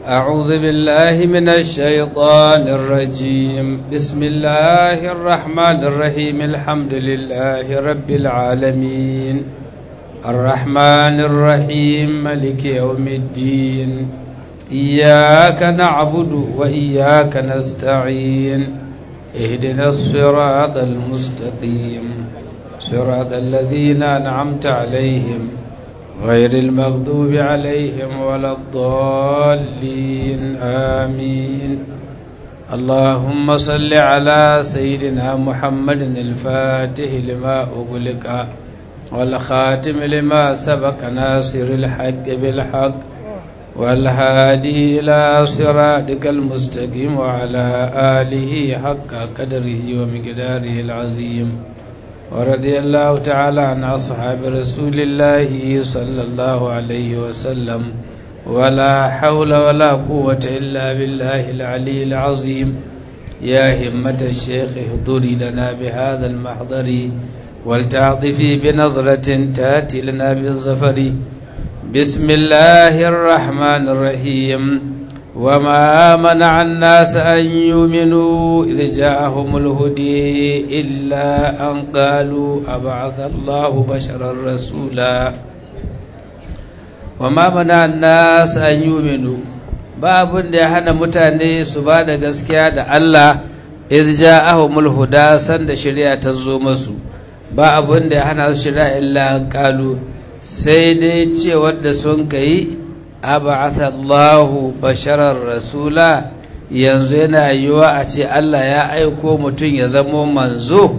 أعوذ بالله من الشيطان الرجيم بسم الله الرحمن الرحيم الحمد لله رب العالمين الرحمن الرحيم مالك يوم الدين إياك نعبد وإياك نستعين اهدنا الصراط المستقيم صراط الذين أنعمت عليهم غير المغضوب عليهم ولا الضالين آمين اللهم صل على سيدنا محمد الفاتح لما أغلق والخاتم لما سبق ناصر الحق بالحق والهادي إلى صراطك المستقيم وعلى آله حق قدره ومقداره العظيم ورضي الله تعالى عن أصحاب رسول الله صلى الله عليه وسلم ولا حول ولا قوة إلا بالله العلي العظيم يا همة الشيخ احضري لنا بهذا المحضر ولتعطفي بنظرة تأتي لنا بالظفر بسم الله الرحمن الرحيم وما منع الناس أن يؤمنوا إذ جاءهم الهدي إلا أن قالوا أبعث الله بشرا رسولا وما منع الناس أن يؤمنوا باب da ya hana mutane su ba da gaskiya da Allah iz ja'ahumul huda sanda shari'a ta zo musu ba abin da ya hana su shari'a illa an qalu sai dai cewar da sun kai ab'atha Allahu basharar rasula yanzu yana yiwa a ce Allah ya aiko mutum ya zamo manzo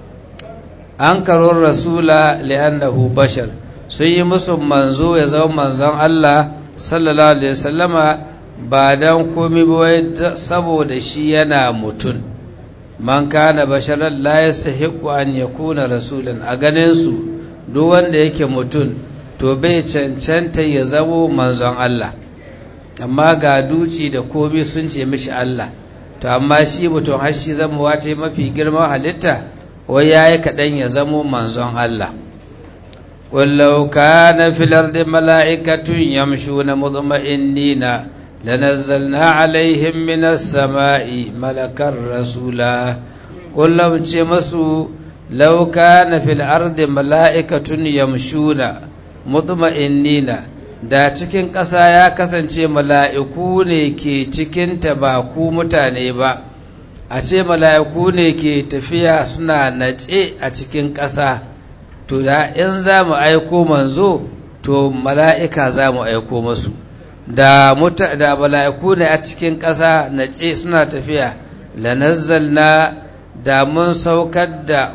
an karon rasula li'annahu bashar sun yi musu manzo ya zama manzon Allah sallallahu alaihi wasallama ba dan komai ba saboda shi yana mutum man kana basharan la yastahiqu an yakuna rasulan a ganin su duk wanda yake mutum to bai cancanta ya zamo manzon Allah amma ga duci da komai sun ce mishi Allah to amma shi mutum har shi zama wata mafi girman halitta wai yayi kadan ya zamo manzon Allah wallau kana fil ardi mala'ikatun yamshuna mutma'innina lanazzalna alaihim minas sama'i malakar rasula kullum ce masu law kana fil ardi mala'ikatun yamshuna mutma'innina da cikin ƙasa ya kasance mala'iku ne ke cikinta ba ku mutane ba a ce mala'iku ne ke tafiya suna nace a cikin ƙasa to da in za mu aiko manzo to mala'ika za mu aiko masu da mala'iku ne a cikin ƙasa nace suna tafiya lanazzalna da mun saukar da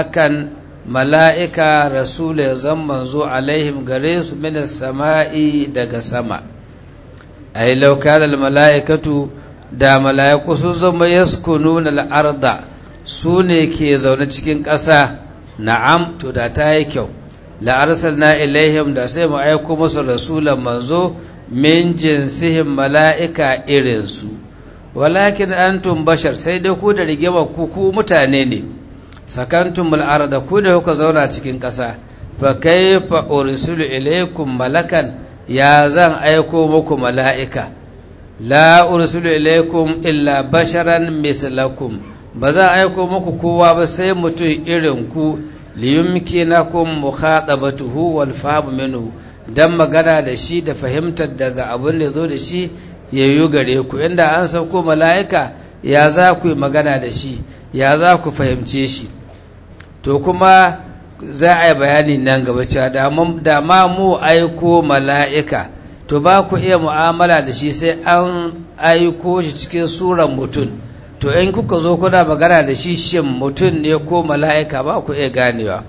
mala'ika rasul ya zan manzo alaihim gare su minas sama'i daga sama ai laukar mala'ikatu da mala'iku sun zama yaskunu na al'arda su ne ke zaune cikin ƙasa na'am to da ta yi kyau la'arsal na ilaihim da sai mu aiko musu rasulan manzo min jinsihim mala'ika irinsu walakin antum bashar sai dai ku da rigimar ku mutane ne sakantumul arda ku da kuka zauna cikin ƙasa fa kaifa ursilu ilaykum malakan ya zan aiko muku mala'ika la ursilu ilaykum illa basharan mislakum ba za aiko muku kowa ba sai mutum irin ku liyumkinakum mukhatabatuhu wal fahmu minhu dan magana da shi da fahimtar daga abin da zo da shi yayu gare ku inda an sauko mala'ika ya za ku yi magana da shi ya za ku fahimce shi to kuma za a yi bayani nan gaba cewa da ma mu aiko mala'ika to ba ku iya mu'amala da shi sai an aiko shi cikin suran mutum to in kuka zo kuna magana da shi shin mutum ne ko mala'ika ba ku iya ganewa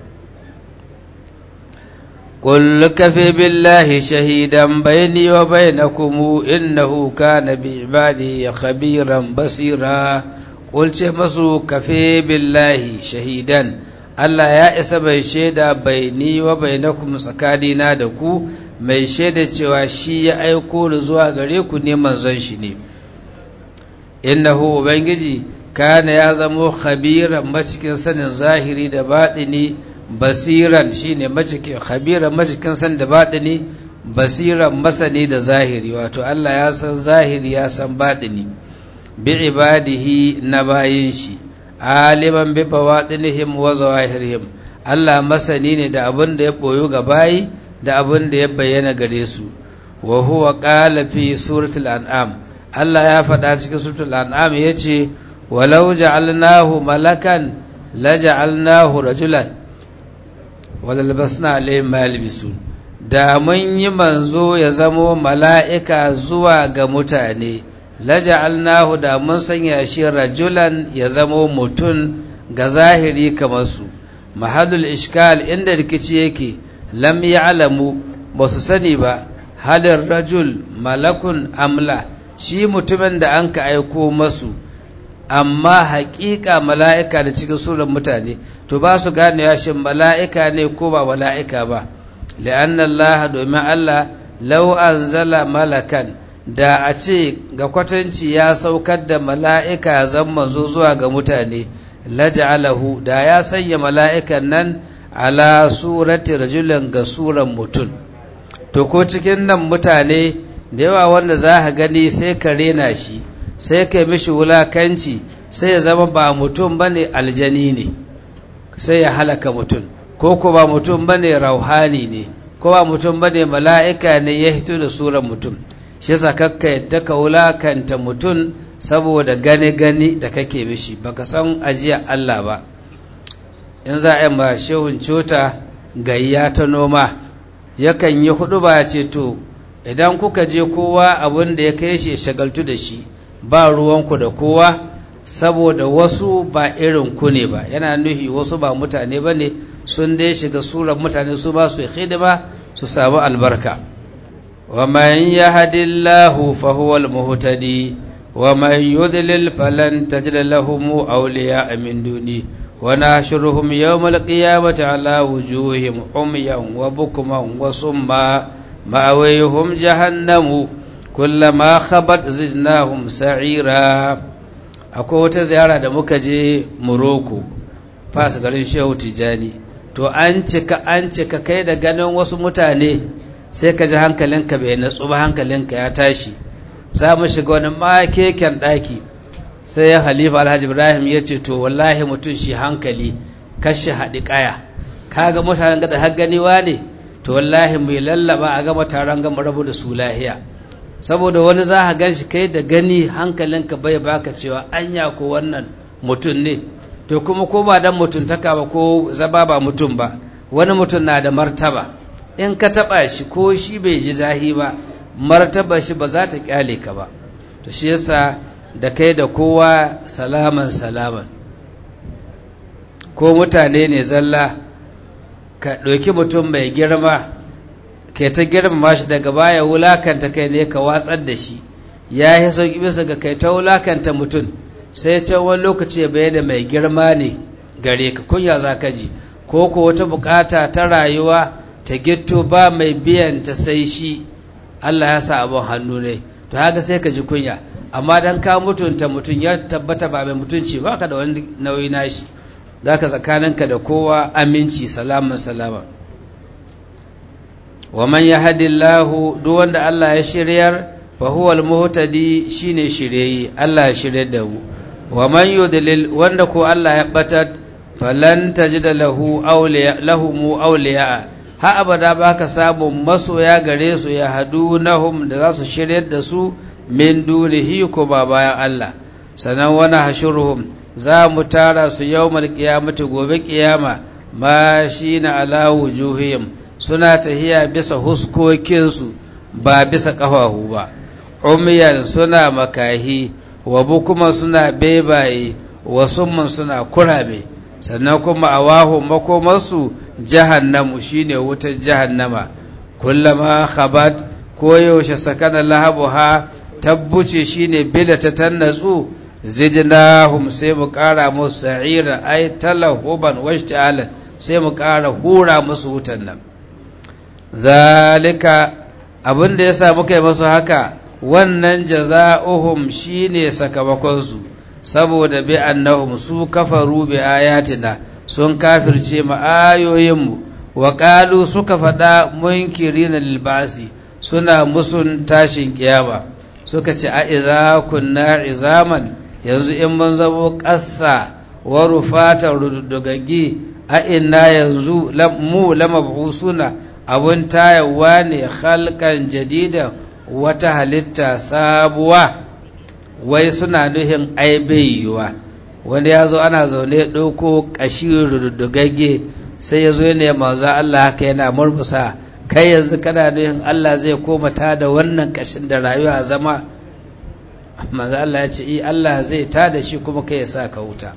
قل كفى بالله شهيدا بيني وبينكم إنه كان بعباده خبيرا بصيرا قلت مسو كفى بالله شهيدا Allah ya isa mai shaida baini wa bainakum tsakanina da ku mai shaida cewa shi ya aiko ni zuwa gare ku ne manzon shi ne innahu ubangiji kana ya zamo khabiran macikin sanin zahiri da batini basiran shine macikin khabiran macikin san da batini basiran masani da zahiri, wato Allah ya san zahiri ya san baɗini, bi ibadihi na bayin shi, aliman bi bawaɗinihim wa zawahirihim, Allah masani ne da abin da ya ɓoyo ga bayi da abin da ya bayyana gare su. Wa huwa qala fi suratul an'am, Allah ya faɗa cikin suratul an'am yace walau ja'alnahu malakan la ja'alnahu rajulan wa lalbasna alayhim ma yalbisun, da mun yi manzo ya zamo mala'ika zuwa ga mutane, la ja'alnahu da mun sanya shi rajulan ya zamo mutum ga zahiri kamar su. Mahallul ishkal inda rikici yake, lam ya'lamu ba su sani ba halin rajul malakun amla, shi mutumin da an ka aiko masu amma haƙiƙa mala'ika da cikin suran mutane, to ba su gane yashin mala'ika ne ko ba mala'ika ba. li'anna Allah, domin Allah lau anzala malakan, da a ce ga kwatanci ya saukar da mala'ika zan manzo zuwa ga mutane, laja'alahu, da ya sanya mala'ikan nan ala surati rajulin ga suran mutum. To ko cikin nan mutane da yawa wanda za ka gani sai ka rena shi, sai ka mishi wulakanci, sai ya zama ba mutum bane aljani ne, sai ya halaka mutum, ko ba mutum bane rauhani ne, ko ba mutum bane mala'ika ne ya hito da suran mutum. Shi yasa kakka yadda ka wulakanta mutum saboda gani da kake mishi, baka san ajiya Allah ba. In za a yi ma shehun cota gayya ta noma, yakan yi hudu ba ce to idan kuka je kowa abin da ya kai shi shagaltu da shi, ba ruwanku da kowa, saboda wasu ba irin ku ne ba, yana nuhi wasu ba mutane ba ne, sun dai shiga surar mutane su ba su yi hidima su samu albarka. wa man yahdillahu fa huwa al-muhtadi wa man yudlil falan tajid lahum awliya min duni wa nahshuruhum yawm al-qiyamati ala wujuhihim umyan wa bukman wa summa ma'awayhum jahannamu kullama khabat zidnahum sa'ira. Akwai wata ziyara da muka je Morocco, fas garin Shehu Tijani, to an cika kai da ganin wasu mutane sai ka ji hankalinka bai natsu ba, hankalinka ya tashi. Za mu shiga wani makeken ɗaki, sai ya Halifa Alhaji Ibrahim ya ce to wallahi mutum shi hankali kashi haɗi ƙaya, kaga mutanen gada har ganiwa ne, to wallahi mai lallaba a gama taron gama rabu da su lahiya. Saboda wani za a gan shi kai da gani hankalinka bai baka cewa anya ko wannan mutum ne, to kuma ko ba dan mutuntaka ba ko zaba ba mutum ba, wani mutum na da martaba, in ka taba shi ko shi bai ji zahi ba, martaba shi ba za ta kyale ka ba. To shi yasa da kai da kowa salaman salaman, ko mutane ne zalla ka ɗauki mutum mai girma kai ta girmama shi, daga baya wulakanta kai ne ka watsar da shi, ya yi sauƙi bisa ga kai ta wulakanta mutum, sai can wani lokaci ya bayyana mai girma ne gare ka, kunya za ka ji, ko wata bukata ta rayuwa ta gitto ba mai biyan ta sai shi, Allah ya sa abin hannu ne, to haka sai ka ji kunya. Amma dan ka mutunta mutum ya tabbata ba mai mutunci ba ka da wani nauyi nashi, za ka tsakaninka da kowa aminci salaman salama. wa man yahdillahu, duk wanda Allah ya shiryar, fa huwal muhtadi, shine shirye, Allah ya shirye da mu. wa man yudlil, wanda ko Allah ya batar, falan tajida lahu awliya, ha abada baka samu masoya gare su ya hadunahum da za su shiryar da su min dunihi ko ba bayan Allah. sanan wana hashuruhum, za mu tara su yawmal qiyamati, gobe kiyama, ma shina ala wujuhihim, suna tahiya bisa huskokinsu ba bisa ƙafafu ba, umyan suna makahi, wa bukuma suna bebaye, wa summan suna kurame, sannan kuma awahu makomarsu jahannamu, shine wutar jahannama. kullama khabat, ko yaushe sakana lahabuha, tabbuce shine bila ta tannatsu, zidnahum, sai mu ƙara musu sa'ira, ay talahuban washtalan, sai mu ƙara hura musu wutan nan. zalika, abin da yasa muka yi masu haka, wannan jaza'uhum shine sakamakonsu, saboda bi annahum su kafaru bi ayatina, sun kafirce mu ayoyinmu, wa qalu suka faɗa munkirina lil ba'si suna musun tashin kiyama suka ce a idza kunna izaman yanzu in mun zamo ƙasa wa rufatan rudugaggi a inna yanzu mu lamab'usuna abun tayawa ne khalqan jadida wata halitta sabuwa wai suna nuhin aibayiwa wanda ya zo ana zaune ɗauko ƙashi rudugagge sai ya zo ne manzo Allah haka yana murmusa kai yanzu kana nuhin Allah zai koma ta da wannan ƙashin da rayuwa zama manzo Allah ya ce Allah zai ta da shi kuma kai ya sa ka wuta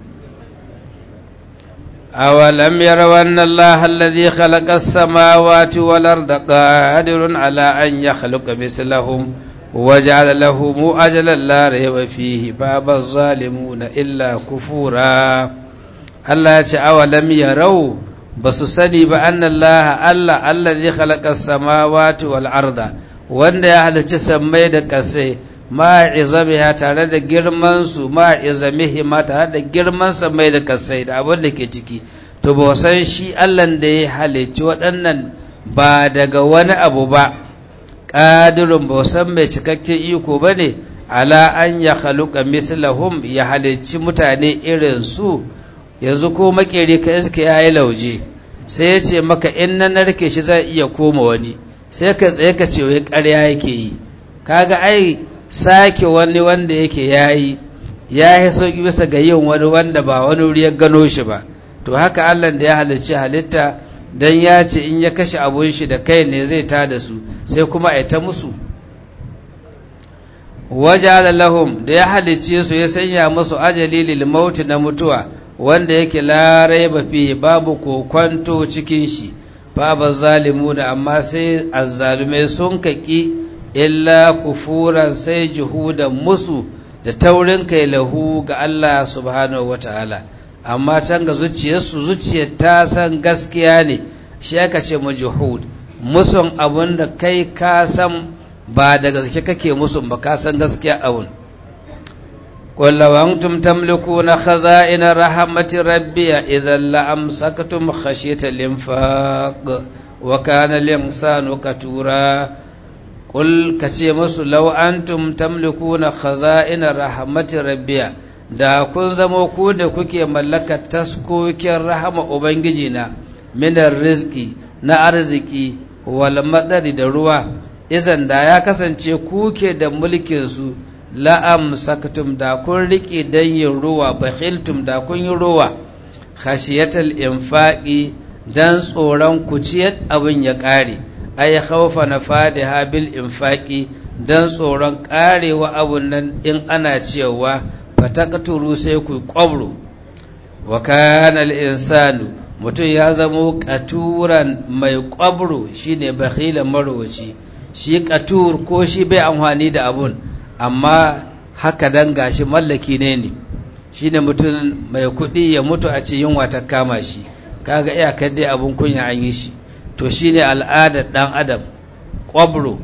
أولم يروا أن الله الذي خلق السماوات والأرض قادر على أن يخلق مثلهم وجعل لهم أجلا لا ريب فيه فأبى الظالمون إلا كفورا الله أولم يروا بس سني بأن الله الذي خلق السماوات والأرض وأن أهل تسمي دكسي ma izamiha tare da girmansu ma izamihi ma tare da girman samai da kasai da abin da ke ciki to ba san shi Allah da ya halicci waɗannan ba daga wani abu ba qadirun ba san mai cikakken iko bane ala an ya khaluqa mislahum ya halicci mutane irin su yanzu ko makeri ka iska yayi lauje sai ya ce maka in na narke shi zai iya koma wani sai ka tsaye ka ce wai ƙarya yake yi kaga ai sake wani wanda yake yayi sauki bisa ga yin wani wanda ba wani wuri ya gano shi ba to haka Allah da ya halicci halitta dan ya ce in ya kashe abun shi da kai ne zai tada su sai kuma ai ta musu waja'ala lahum da ya halicce su ya sanya musu ajali lil maut na mutuwa wanda yake la raiba fi babu kokwanto cikin shi babu zalimuna amma sai azzalumai sun kaki illa kufuran sai juhudan musu da taurin kai lahu ga Allah subhanahu wataala amma can ga zuciyar ta san gaskiya ne shi aka ce mu juhud musun abun da kai ka san ba da gaske kake musun ba ka san gaskiya abun qul law antum tamlikuna khaza'ina rahmati rabbi idhan la amsaktum khashyata al-infaq wa kana al-insanu katura Ƙul ka ce musu lau antum tamlikuna khaza'ina rahmatin rabbiya da kun zama ku da kuke mallaka taskokin rahama ubangiji na minar rizki na arziki wal madari da ruwa izan da ya kasance kuke da mulkin su la'am saktum da kun rike dan yin ruwa bakhiltum da kun yi ruwa khashiyatal infaqi dan tsoron kuciyar abin ya ƙare ay khawfa nafadiha bil infaqi dan tsoron karewa abun nan in ana cewa fataqturu sai ku qabru wa kana al insanu mutum ya zamo katuran mai qabru shine bakhilan marwaci shi katur ko shi bai amfani da abun amma haka dan gashi mallaki ne shine mutum mai kuɗi ya mutu a ce yunwa ta kama shi kaga iyakar dai abun kunya an yi shi to shi ne al'adar ɗan adam ƙwabro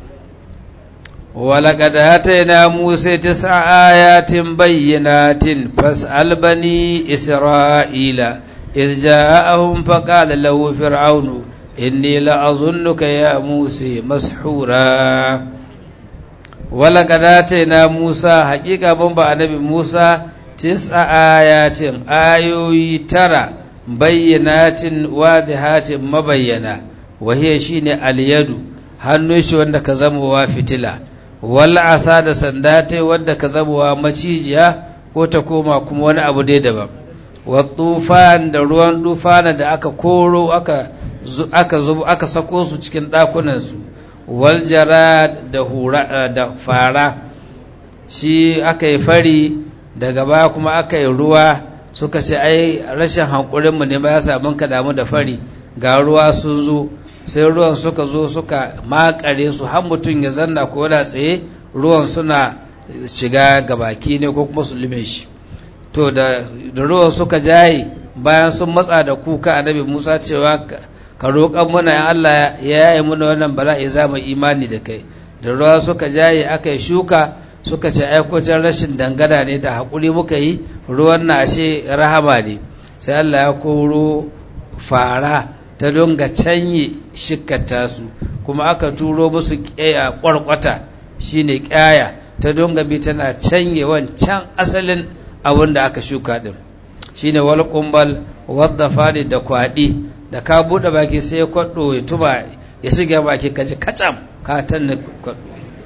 walaƙada hataina musa tisa ayatin bayyanatin fas'al bani isra'ila iz ja'ahum faqala lahu fir'aunu inni la'azunnuka ya musa mashura walaƙada hataina musa haƙiƙa mun ba annabi musa tisa ayatin ayoyi 9 bayyanatin wadihatin mabayyana wahiya shine alyadu hannun shi wanda ka zamowa fitila wal asa da sanda tai wanda ka zamowa macijiya ko ta koma kuma wani abu dai daban wa tufan da ruwan tufana da aka koro aka sako su cikin dakunan su wal jarad da fara shi aka yi fari daga baya kuma aka yi ruwa suka ce ai rashin hankulinmu ne ba ya samu ka damu da fari ga ruwa sun zo sai ruwan suka zo suka makare su har mutum ya zanna ko da tsaye ruwan suna shiga ga baki ne ko kuma su lume shi to da ruwan suka jaye bayan sun matsa da kuka annabi Musa cewa ka roƙan muna ya Allah ya yaye muna wannan bala'i za mu imani da kai da ruwa suka jaye aka yi shuka suka ce aikocin rashin dangana ne da haƙuri muka yi ruwan na ashe rahama ne sai Allah ya koro fara ta dunga canye shikkata su kuma aka turo musu ƙaya ƙwarƙwata shine ƙaya ta dunga bi tana canye wancan asalin abin da aka shuka din shine wal qumbal wadda fadi da kwaɗi da ka buɗe baki sai ya kwaɗo ya tuba ya shiga baki kaji kacam ka tanna kwaɗo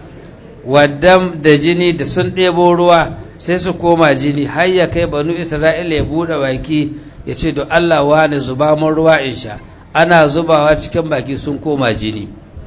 waddam da jini da sun ɗebo ruwa sai su koma jini har ya kai banu isra'ila ya buɗe baki ya ce do Allah wani zuba mun ruwa in sha ana zubawa cikin baki sun koma jini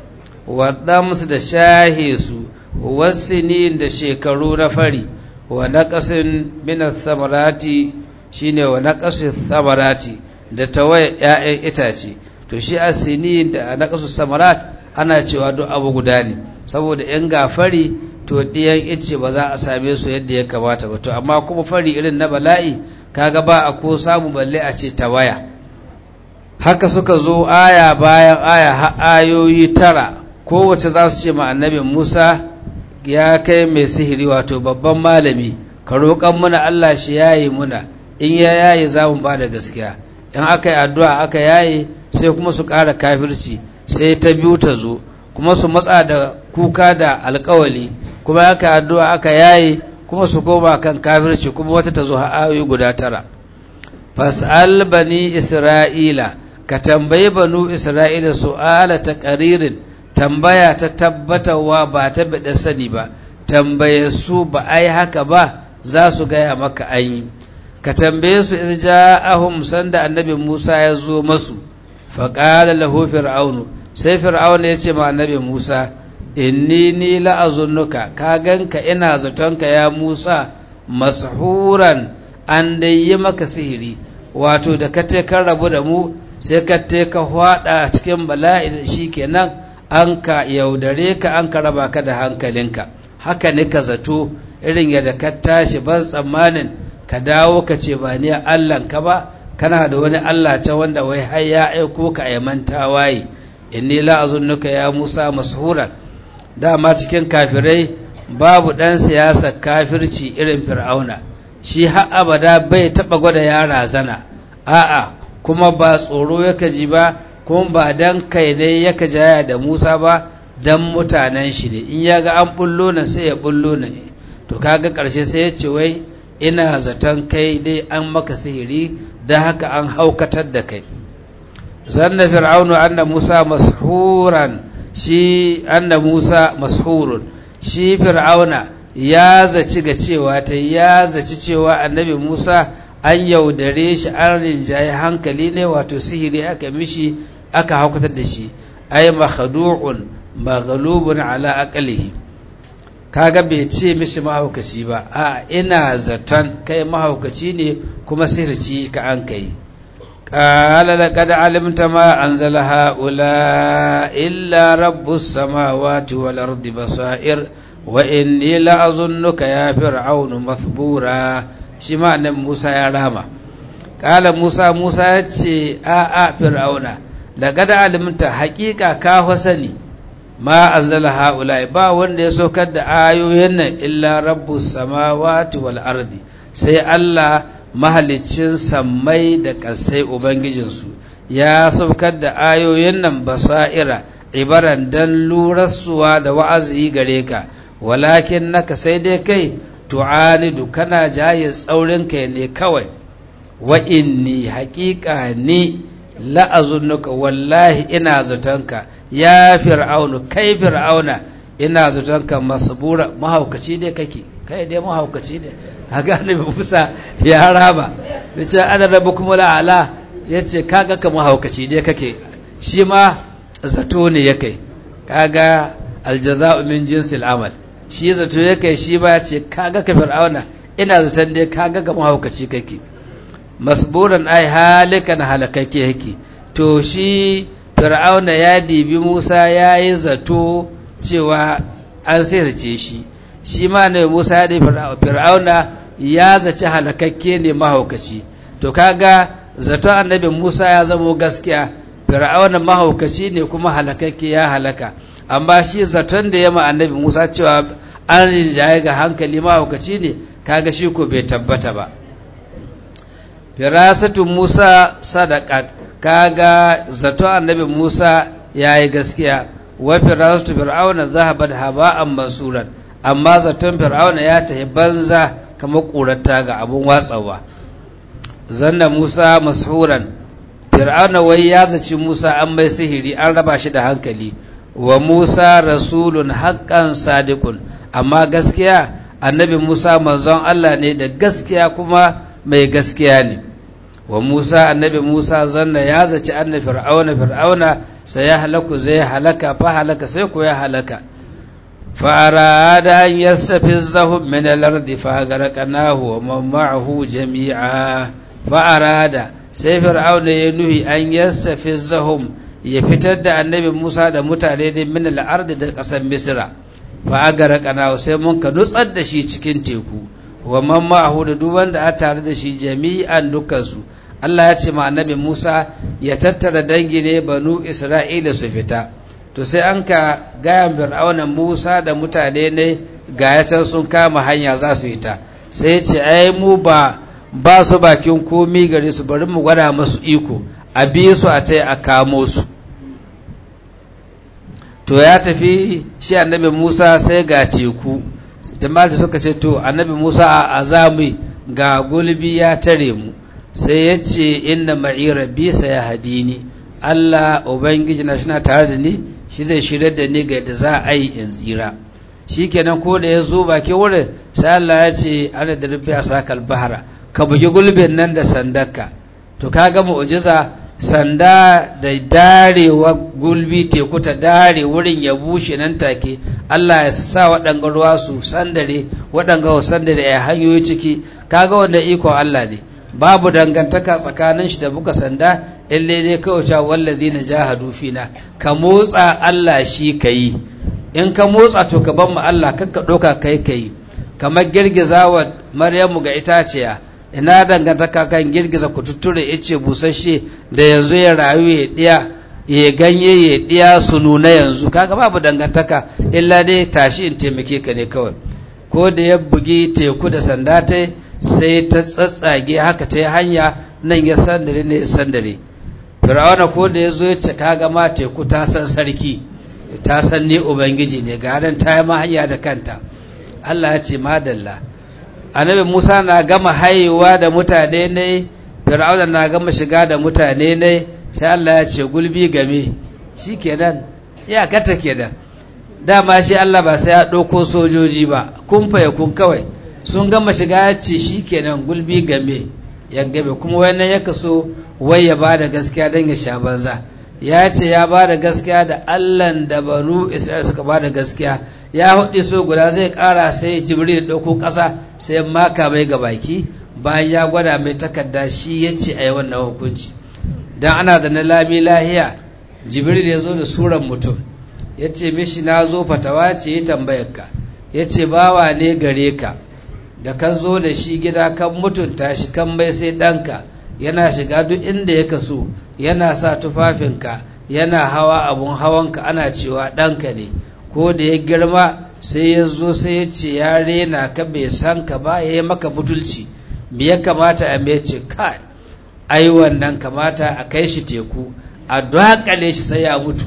waddamsu da shahe su wasinin da shekaru na fari wa naqasin min samarati shine wa naqasin samarati da tawaye ƴaƴan itace to shi asini da naqasu samarat ana cewa duk abu guda ne saboda in ga fari to ɗiyan ice ba za a same su yadda ya kamata ba to amma kuma fari irin na bala'i kaga ba a ko samu balle a ce tawaya haka suka zo aya bayan aya ayoyi 9 kowace za su ce ma annabi Musa ya kai mai sihiri wato babban malami ka roƙan muna Allah shi yayi muna in ya yayi za mu ba da gaskiya in aka yi addu'a aka yayi sai kuma su ƙara kafirci sai ta biyu ta zo kuma su matsa da kuka da alƙawali kuma aka addu'a aka yayi kuma su koma kan kafirci kuma wata ta zo ayoyi guda 9 fas'al bani isra'ila ka tambayi banu isra'ila su'ala taqririn tambaya ta tabbatarwa ba ta bada sani ba tambaye su ba ai haka ba za su gaya maka ayi ka tambaye su idza ja'ahum sanda annabi Musa ya zo masu faqala lahu fir'aunu sai fir'auna ya ce ma annabi Musa inni ni la'azunnuka ka ganka ina zatonka ya Musa mashuran an dai yi maka sihiri wato da ka te kan rabu da mu sai ka te ka hwada cikin bala'i da shi kenan an ka yaudare ka an ka raba ka da hankalinka haka ne ka zato irin yadda ka tashi ban tsammanin ka dawo ka ce ba ni Allahnka ba kana da wani Allah ta wanda wai har ya aiko ka a manta waye inni la'azunnuka ya Musa mashuran dama cikin kafirai babu dan siyasa kafirci irin fir'auna shi har abada bai taba gwada ya razana a'a kuma ba tsoro yake ji ba kuma ba dan kai dai yake jaya da Musa ba dan mutanen shi ne in yaga an bullo na sai ya bullo na to kaga karshe sai ya ce wai ina zaton kai dai an maka sihiri dan haka an haukatar da kai zanna fir'aunu anna Musa mashuran shi anna Musa mashurun shi fir'auna ya zaci ga cewa ya zaci cewa annabi Musa an yaudare shi an rinjaye hankali ne wato sihiri aka mishi aka haukatar da shi ay makhdu'un maghlubun ala aqlihi kaga bai ce mishi mahaukaci ba a ina zaton kai mahaukaci ne kuma sihirci ka an kai قال لقد علمت ما أنزل هؤلاء إلا رب السماوات والأرض بصائر وإني لأظنك يا فرعون مثبورا شما أن موسى يا رحمة قال موسى يتشي فرعون لقد علمت حقيقة كافسني ما أنزل هؤلاء با wanda ya saukar da ayoyin nan illa rabbus samawati wal ardi sai Allah mahalicin sammai da ƙasai ubangijinsu ya saukar da ayoyin nan basa'ira ibaran dan lurarsuwa da wa'azi gare ka walakin naka sai dai kai tu'anidu kana jaye tsaurin kai ne kawai wa inni haƙiƙa ni la'azunnuka wallahi ina zatonka ya fir'aunu kai fir'auna ina zatonka masbura mahaukaci dai kake kai dai mahaukaci ne haka annabi Musa ya raba yace ana rabbukum la'ala yace kaga ka mahaukaci dai kake shi ma zato ne yake kaga aljaza'u min jinsil amal shi zato yake shi ba yace kaga ka fir'auna ina zaton dai kaga ka mahaukaci kake masburan ai halikan halakake yake to shi fir'auna ya dibi Musa yayi zato cewa an sirce shi ma ne Musa ya dibi fir'auna ya zaci halakakke ne mahaukaci to kaga zato annabi Musa ya zamo gaskiya fir'auna mahaukaci ne kuma halakakke ya halaka amma shi zaton da yama annabi Musa cewa an rinjaye ga hankali mahaukaci ne kaga shi ko bai tabbata ba firasatu Musa sadaqat kaga zato annabi Musa yayi gaskiya wa fir'auna zahabat haba'an mansuran amma zaton fir'auna ya tafi banza kamar ƙurarta ga abun watsawa. Zanna Musa mashuran fir'auna wai ya zaci Musa an mai sihiri an raba shi da hankali wa Musa rasulun haqqan sadiqun amma gaskiya annabi Musa manzon Allah ne da gaskiya kuma mai gaskiya ne. Wa Musa annabi Musa zanna ya zaci annabi fir'auna sai ya halaku zai halaka fa halaka sai ko ya halaka fa arada an yastafizzahum min al-ardi fa gharaqnahu wa man ma'ahu jami'a fa arada sai fir'auna ya nuhi an yastafizzahum ya fitar da annabi Musa da mutane da min al-ardi da kasar Misra fa gharaqnahu sai mun ka nutsar da shi cikin teku wa man ma'ahu da duk wanda a tare da shi jami'an dukansu. Allah ya ce ma annabi Musa ya tattara dangi ne banu Isra'ila su fita to sai an ka gaya fir'auna Musa da mutane ne ga ya can sun kama hanya za su fita sai ya ce ai mu ba su bakin komi gare su bari mu gwada masu iko a bi su a tai a kamo su. To ya tafi shi annabi Musa sai ga teku jama'a suka ce to annabi Musa a azami ga gulbi ya tare mu sai ya ce inna ma'i rabbi sayahdini Allah ubangiji na shi na tare da ni shi zai shirya da ni ga da za a yi in tsira. Shikenan ko da ya zo bakin wurin sai Allah ya ce ana da rabbi asakal bahara ka bugi gulbin nan da sandarka. To kaga mu'jiza sanda da darewa gulbi teku ta dare wurin ya bushe nan take Allah ya sa waɗanga ruwa su sandare waɗanga sandare ya hanyoyi ciki kaga wanda iko Allah ne babu dangantaka tsakanin shi da buka sanda ille ne kawai cewa wallazina jahadu fina ka motsa Allah shi kai in ka motsa to ka ban mu Allah kanka doka kai kamar girgizawa Maryamu ga itaciya ina dangantaka kan girgiza kututture ice busasshe da yanzu ya rayu ya diya ya ganye ya diya su nuna yanzu kaga babu dangantaka illa dai tashi in taimake ka ne kawai. Ko da ya bugi teku da sanda ta sai ta tsatsage haka ta hanya nan ya sandare ne ya sandare. Fir'auna ko da ya zo ya ce kaga ma teku ta san sarki ta san ni ubangiji ne ga nan ta yi ma hanya da kanta. Allah ya ce madalla annabi Musa na gama haihuwa da mutane ne Fir'auna na gama shiga da mutane ne sai Allah ya ce gulbi game shikenan ya kata kenan dama shi Allah ba sai ya ɗauko sojoji ba kun fa kun kawai sun gama shiga ya ce shikenan gulbi game ya game kuma wannan ya kaso wai ya bada gaskiya dan ya sha banza ya ce ya bada gaskiya da Allahn da banu Isra'ila suka bada gaskiya ya hudu so guda zai kara sai Jibril da ɗauko ƙasa sai maka mai ga baki bayan ya gwada mai takarda shi ya ce a yi wannan hukunci dan ana da na lami lahiya Jibril ya zo da suran mutum ya ce mishi na zo fatawa ce ya tambayar ka ya ce bawa ne gare ka da ka zo da shi gida kan mutunta shi kan mai sai ɗanka yana shiga duk inda ya kaso yana sa tufafinka yana hawa abun hawanka ana cewa ɗanka ne ko da ya girma sai ya zo sai ya ce ya rena ka bai san ka ba ya yi maka butulci me ya kamata a mai ce kai ai wannan kamata a kai shi teku a dakale shi sai ya mutu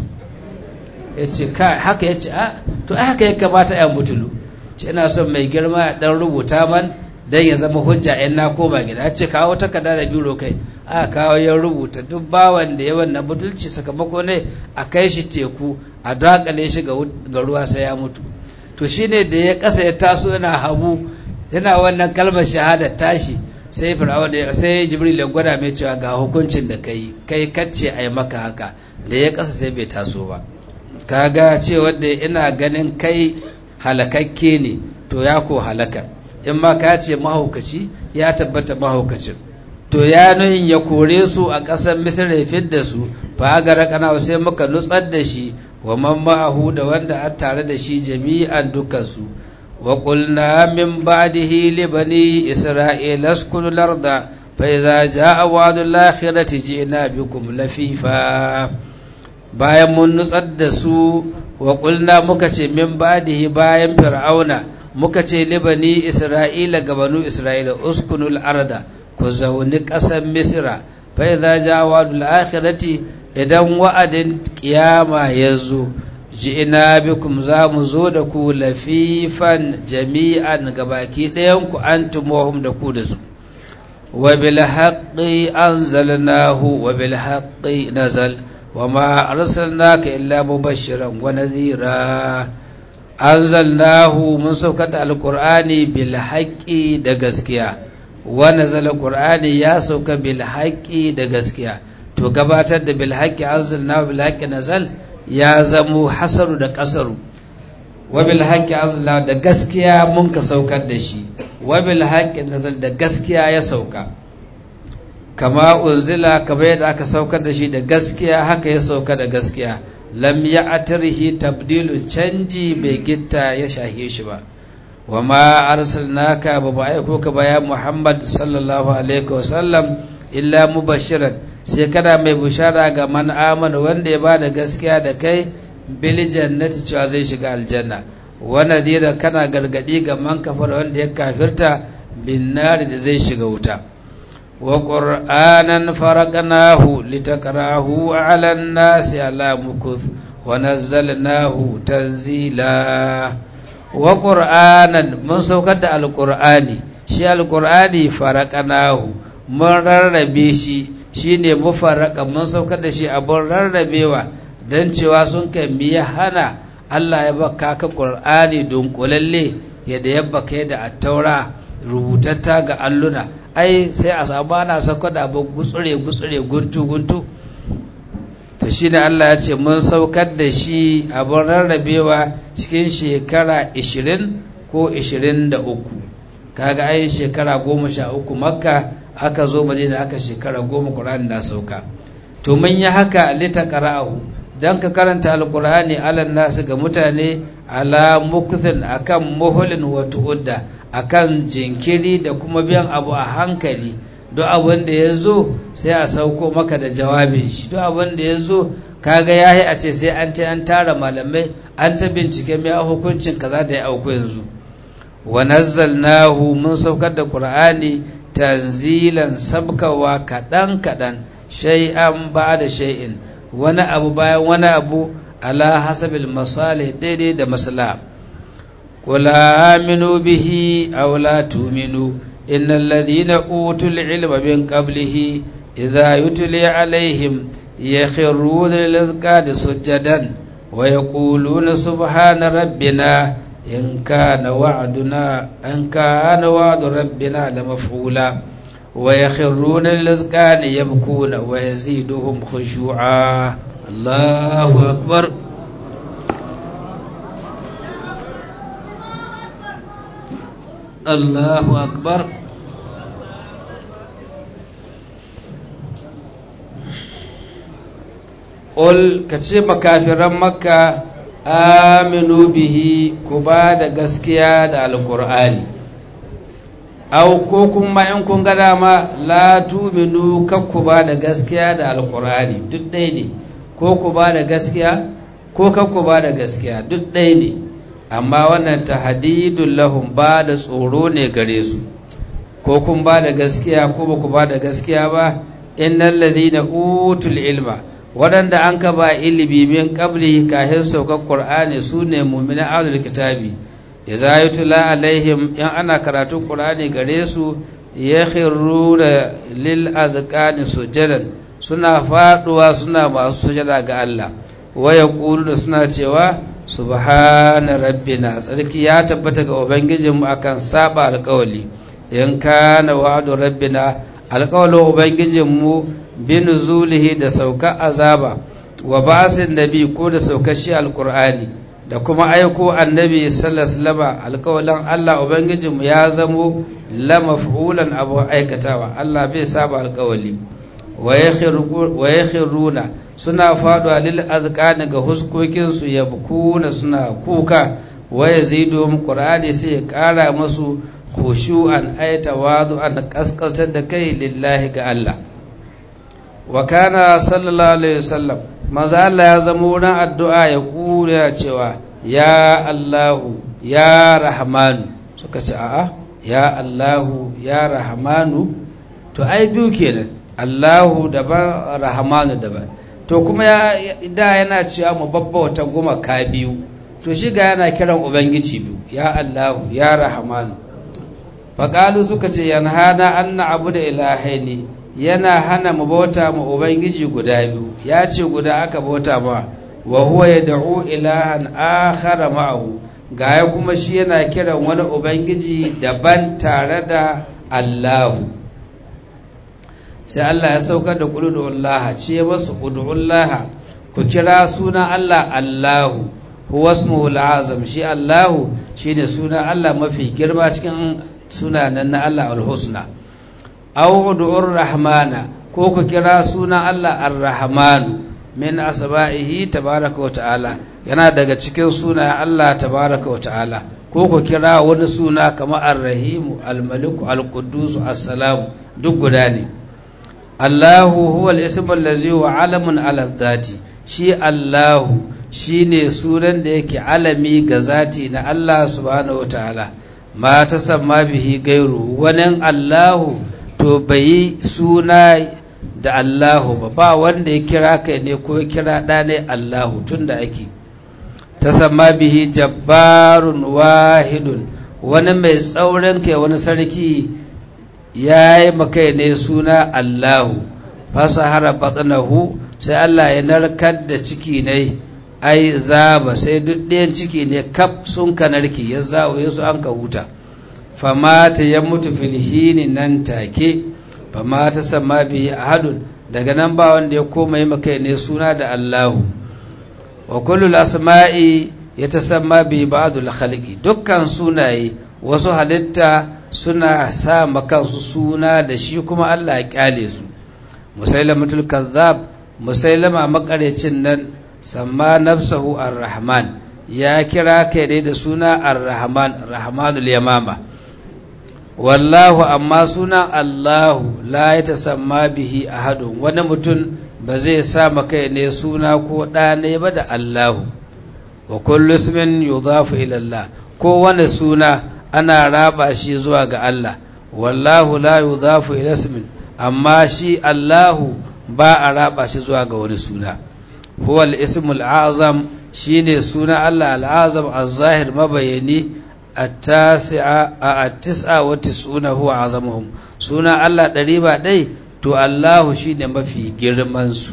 ya ce kai haka ya ce to haka ya kamata ya mutulu ce ina son mai girma ya dan rubuta man dan ya zama hujja in na koma gida ya ce kawo takarda da biro kai a kawo ya rubuta duk bawan da ya wannan butulci sakamako ne a kai shi teku a dakale shi ga ruwa sai ya mutu. To shine da ya kasa ya taso yana habu yana wannan kalmar shahada tashi sai fir'auna sai Jibril ya gwada mai cewa ga hukuncin da kai kacce ai maka haka da ya kasa sai bai taso ba kaga cewa da ina ganin kai halakakke ne to ya ko halaka in ma ka ce mahaukaci ya tabbata mahaukacin to ya nuhin ya kore su a ƙasar Misir ya fidda su fa ga rakana sai muka nutsar da shi wa man ma'ahu da wanda an tare da shi jami'an dukansu wa qulna min ba'dihi li bani isra'ila askunu larda fa idza jaa wa'du al-akhirati ji'na bikum lafifa bayan mun nutsar da su wa qulna muka ce min ba'dihi bayan fir'auna muka ce li bani isra'ila ga banu isra'ila uskunul arda ku zauni ƙasar Misra fa idza jaa wa'dul akhirati idan wa'adin kiyama yazo ji'ina bikum za mu zo da ku lafifan jami'an gabaki ɗayan ku antum wa hum da ku da su wa bil haqqi anzalnahu wa bil haqqi nazal wa ma arsalnaka illa mubashiran wa nadhira anzalnahu mun saukar da alqur'ani bil haqqi da gaskiya wa nazala qur'ani ya sauka bil haqqi da gaskiya to gabatar da bil haqqi anzalnahu bil haqqi nazal ya zamo hasaru da kasaru wabil haqqi azla da gaskiya mun ka saukar da shi wabil haqqi nazal da gaskiya ya sauka kama unzila kama yadda aka saukar da shi da gaskiya haka ya sauka da gaskiya lam ya'tarihi tabdilun canji bai gitta ya shahe shi ba wama arsalnaka ba aiko ka ba ya Muhammad sallallahu alaihi wasallam illa mubashiran sai kana mai bushara ga man amana wanda ya bada gaskiya da kai bil jannati cewa zai shiga aljanna wa nadira kana gargadi ga man kafara wanda ya kafirta bin nar da zai shiga wuta wa qur'anan faraqnahu litaqrahu 'ala an-nasi 'ala mukuth wa nazzalnahu tanzila wa qur'anan mun saukar da alqur'ani shi alqur'ani faraqnahu mun rarrabe shi shine mufarraka mun saukar da shi abun rarrabewa dan cewa sun kai miya hana Allah ya baka ka Qur'ani dunkulalle yadda ya baka da at-taura rubutatta ga alluna ai sai a samu ana saukar da abun gutsure guntu to shine Allah ya ce mun saukar da shi abun rarrabewa cikin shekara 20 ko 23 kaga ai shekara 13 Makka aka zo Madina aka shekara 10 Qur'ani na sauka to mun yi haka litaqra'ahu dan ka karanta alqur'ani alan nasu ga mutane ala mukthin akan muhlin wa tu'udda akan jinkiri da kuma biyan abu a hankali duk abin da yazo sai a sauko maka da jawabin shi duk abin da yazo kaga yayi a ce sai an tara malamai an ta bincike mai hukuncin kaza da ya auku yanzu wa nazzalnahu mun saukar da qur'ani tanzilan sabkawa kadan shay'an ba'da shay'in wani abu bayan wani abu ala hasabil masalih daidai da maslaha qul aminu bihi aw la tu'minu innal ladhina utul ilma min qablihi idha yutli alaihim yakhruna lil-azqani sujadan wa yaquluna subhana rabbina in kana wa'du rabbina lamaf'ula ويخرون للأذقان يبكون ويزيدهم خشوعا الله أكبر الله أكبر قل كتب كافرا مكة آمنوا به كباد غسكيا دا القرآن aw ko kuma in kun ga dama la tuminu kakku ba da gaskiya da alqur'ani duk ɗaya ne ko ku ba da gaskiya ko kakku ba da gaskiya duk ɗaya ne amma wannan tahdidul lahum ba da tsoro ne gare su ko kun ba da gaskiya ko ba ku ba da gaskiya ba innal ladhina utul ilma waɗanda an ka ba ilimi min qablihi kahin saukar qur'ani sune mu'mina ahlul kitabi idza yutla alaihim in ana karatun qur'ani gare su yakhruna lil azqani sujadan suna faduwa suna masu sujada ga Allah wa yaquluna suna cewa subhana rabbina tsarki ya tabbata ga ubangijinmu akan saba alƙawali in kana wa'du rabbina alƙawalin ubangijinmu binuzulihi da sauka azaba wa ba'sin nabi ko da saukar shi alqur'ani da kuma aiko annabi sallallahu alaihi wasallam alƙawalin Allah ubangijinmu ya zamo la maf'ulan abu aikatawa Allah bai saba alƙawali wa yakhruna suna faduwa lil azqani ga huskokin su yabkuna suna kuka wa yazidum qur'ani sai ya kara musu khushu'an ay tawadu'an kaskantar da kai lillahi ga Allah wa kana sallallahu alaihi wasallam manzo Allah ya zama wurin addu'a ya kura cewa ya Allahu ya Rahmanu suka ce a'a ya Allahu ya Rahmanu to ai biyu kenan Allahu daban Rahmanu daban. To kuma da yana cewa mu babbauta gumaka biyu, to shiga yana kiran ubangiji biyu, ya Allahu ya Rahmanu. Faƙalu suka ce yanhana anna abu da ilahaini, yana hana mu bauta mu ubangiji guda biyu, ya ce guda aka bauta ma, wa huwa yad'u ilahan akhara ma'ahu, gaya kuma shi yana kiran wani ubangiji daban tare da Allahu. Sai Allah ya saukar da quludullah, ce masu quludullah, ku kira sunan Allah Allahu, huwa ismuhul azam, shi Allahu shine sunan Allah mafi girma cikin sunanan na Allah al-husna. Aw ud'ur rahmana, ko ku kira sunan Allah ar-rahmanu, min asma'ihi tabaraka wa ta'ala, yana daga cikin sunayen Allah tabaraka wa ta'ala. Ko ku kira wani suna kamar ar-rahimu, al-maliku, al-quddus, as-salam, duk guda ne. Allahu huwa al-ismu allazi huwa alamun ala dhati, shi Allahu shine sunan da yake alami ga zati na Allah subhanahu wa ta'ala. Ma tasamma bihi gairu, wani Allahu to bai suna da Allahu ba wanda ya kira kai ne ko ya kira ɗa ne Allahu tun da ake. Tasamma bihi jabbarun wahidun, wani mai tsaurin kai, wani sarki ya yi makai ne suna Allahu, fasahara batnahu, sai Allah ya narkar da ciki ne, ai zaba, sai duk ɗayan ciki ne kaf sun ka narki, ya zawo su an ka huta. Famata ya mutu filhini nan take, famata sama bihi ahadun, daga nan ba wanda ya koma yi makai ne suna da Allahu. Wa kullul asma'i yatasamma bi ba'dul khalqi, dukkan sunaye wasu halitta suna sa makansu suna da shi kuma Allah ya kyale su. Musailamatul kazzab, musailama makarecin nan, samma nafsahu ar-rahman, ya kira kai ne da suna ar-rahman, rahmanul yamama. Wallahu, amma sunan Allahu la yatasamma bihi ahadun, wani mutum ba zai sa kai ne suna ko ɗa ne ba da Allahu. Wa kullu ismin yudafu ila Allah, ko wani suna ana raba shi zuwa ga Allah. Wallahu la yudafu ila ismin, amma shi Allahu ba a raba shi zuwa ga wani suna. Huwa al-ismul azam, shine suna Allah al-azam az-zahir mabayani, at-tis'a wa tis'una huwa azamuhum, suna Allah 100 to Allahu shine mafi girman su.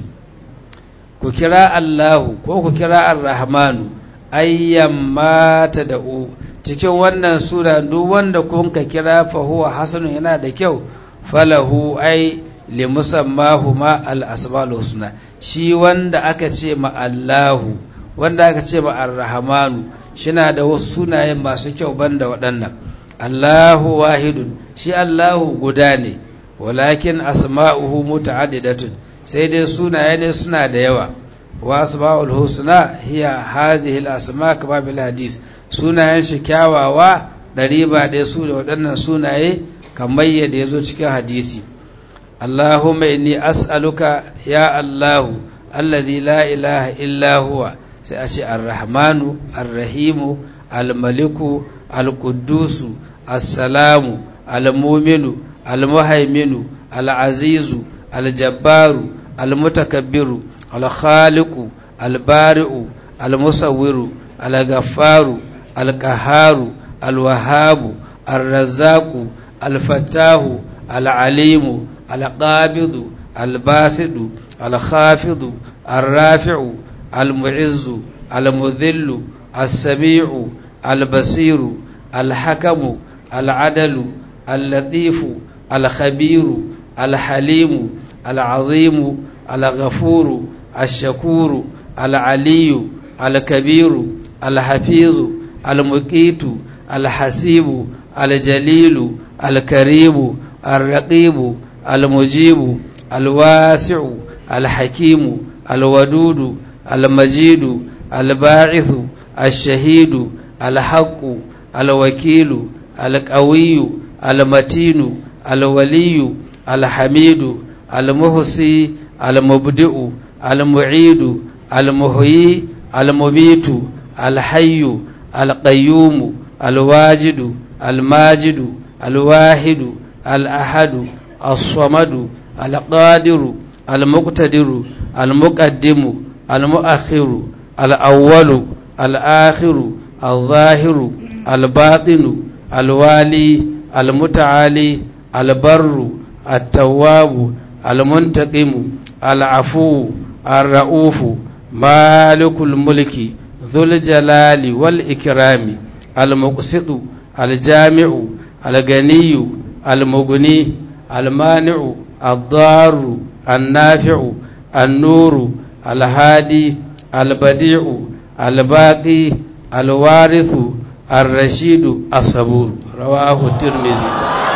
Ku kira Allahu ko ku kira Ar-Rahmanu, ayyamma tad'u, cikin wannan sura duk wanda kun ka kira fa huwa hasanun, yana da kyau. Falahu ay li musammahu ma al-asmaul husna, shi wanda aka ce ma Allahu, wanda aka ce ma Ar-Rahmanu, shina da wasu sunayen masu kyau banda waɗannan. Allahu wahidun, shi Allahu guda ne, walakin asma'uhu muta'addidatun, sai dai sunaye ne suna da yawa. Wa asma'ul husna hiya hadhihi al-asma' kama bil hadis, sunayen shi kyawawa 100 su da waɗannan sunaye kamar yadda yazo cikin hadisi. Allahumma inni as'aluka ya Allahu alladhi la ilaha illa huwa, sai a ce ar-rahmanu ar-rahimu al-maliku al-quddusu as-salamu al-mu'minu al-muhaiminu al-azizu al-jabbaru al-mutakabbiru al-khaliqu al-bari'u al-musawwiru al-ghaffaru al-qahharu al-wahhabu ar-razzaqu al-fattahu al-alimu al-qabidu al-basidu al-khafidu ar-rafi'u المعز المذل السميع البصير الحكم العدل اللطيف الخبير الحليم العظيم الغفور الشكور العلي الكبير الحفيظ المقيت الحسيب الجليل الكريم الرقيب المجيب الواسع الحكيم الودود المجيد الباعث الشهيد الحق الوكيل القوي المتين الولي الحميد المحصي المبدئ المعيد المحيي المميت الحي القيوم الواجد الماجد الواحد الأحد الصمد al-qadiru al-muqtadiru al-muqaddimu al-mu'akhiru al-awwalu al-akhiru al-zahiru al-batinu al-wali al-muta'ali al-barru at-tawwabu al-muntaqimu al-afu ar-ra'ufu malikul mulki dhul jalali wal ikrami al-muqsitu al-jami'u al-ganiyyu al-mughni al-mani'u ad-darru an-nafi'u an-nuru al-hadi al-badi'u al-baqi al-warithu ar-rashidu as-sabur rawahu tirmidhi.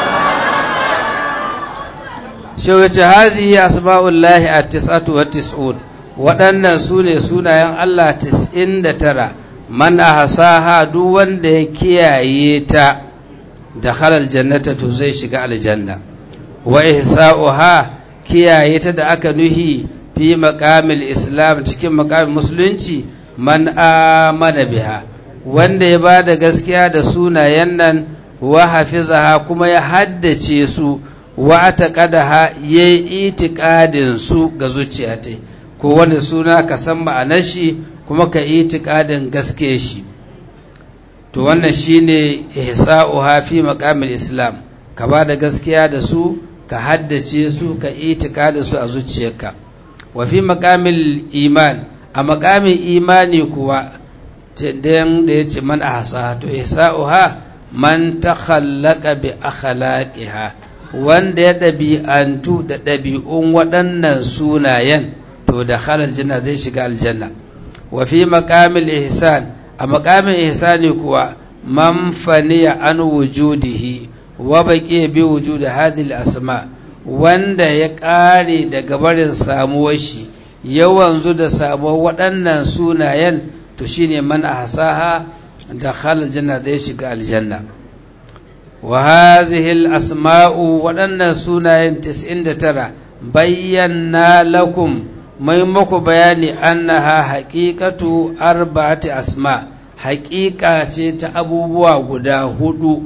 shi wace hazihi asma'ullahi at-tis'atu wat-tis'un, waɗannan su ne sunayen Allah 99, man ahsaha duk wanda ya kiyaye ta da halal jannata to zai shiga aljanna. Wa ihsa'uha kiyaye ta da aka nuhi fi maqamil islam cikin maqamin musulunci, man amana biha wanda ya bada gaskiya da sunayen nan, wa hafizaha kuma ya haddace su, wa ataqadaha yayi itiqadin su ga zuciya ta, ko wanda suna ka san ma'anar shi kuma ka itiqadin gaske shi, to wannan shine ihsa'uha fi maqamil islam, ka bada gaskiya da su, ka haddace su, ka itiqadin su a zuciyarka. Wa fi maqamil iman, a maqamin imani kuwa dan da yace man ahsa, to ihsa'uha man takhallaqa bi akhlaqiha, wanda ya ɗabi'antu da ɗabi'un waɗannan sunayen to da halal janna zai shiga aljanna. Wa fi maqamil ihsan, a maqamin ihsani kuwa man faniya an wujudihi wa baqiya bi wujudi hadhihi al-asma, wanda ya ƙare daga barin samuwar shi ya wanzu da samuwar waɗannan sunayen, to shine man ahsaha da halal janna zai shiga aljanna. wa hazihi al-asma'u, waɗannan sunayen 99 bayyana lakum, mai muku bayani annaha haqiqatu arba'ati asma, haqiqa ce ta abubuwa guda hudu,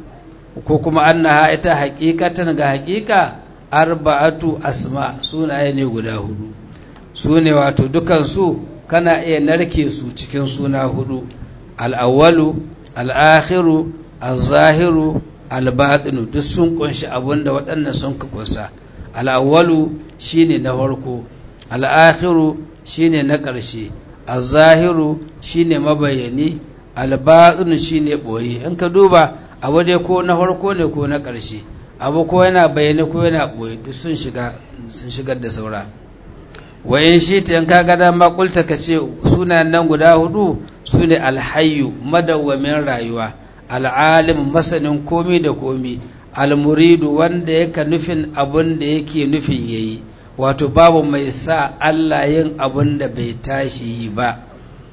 ko kuma annaha ita haqiqatan ga haqiqa arba'atu asma, sunaye ne guda hudu, sune wato dukan su kana iya narke su cikin suna hudu: al-awwalu, al-akhiru, al-zahiru, al-batinu, duk sun kunshi abinda waɗannan sun ka kunsa. Al-awwalu shine na farko, al-akhiru shine na ƙarshe, al-zahiru shine mabayani, al-batinu shine boye. In ka duba abu dai ko na farko ne ko na ƙarshe, abu ko yana bayani ko yana boye, duk sun shigar da saura. wa in shi ta in kaga dama kulta ka ce sunan nan guda hudu sune alhayyu, madawwamin rayuwa, al'alim, masanin komi da komi, almuridu, wanda yake nufin abun da yake nufin yayi, wato babu mai sa Allah yin abun da bai tashi yi ba,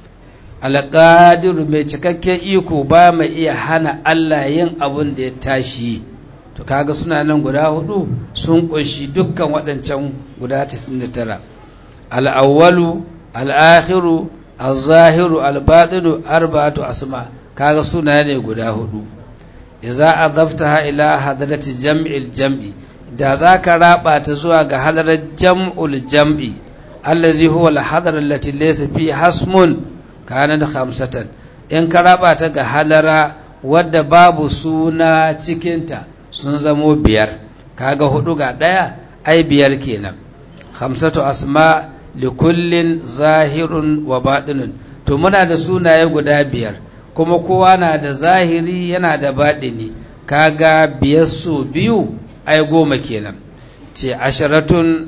alqadiru, mai cikakken iko, ba mai iya hana Allah yin abun da ya tashi yi. To kaga suna nan guda hudu sun kunshi dukkan waɗancan guda 99. Al-awwalu, al-akhiru, al-zahiru, al-batinu, arba'atu asma, kaga suna ne guda hudu. Idza adaftaha ila hadrati jam'il jam'i, da zaka raba ta zuwa ga hadarar jam'ul jam'i, allazi huwa al-hadara allati laysa fi hasmun, kana da 5. in ka raba ta ga hadara wadda babu suna cikinta sun zamo 5, kaga hudu ga daya ai 5 kenan. 5 asma likullin zahirun wa batinun, to muna da sunaye guda 5 kuma kowa na da zahiri yana da batini, kaga 5 su 2 ai 10 kenan. ce 10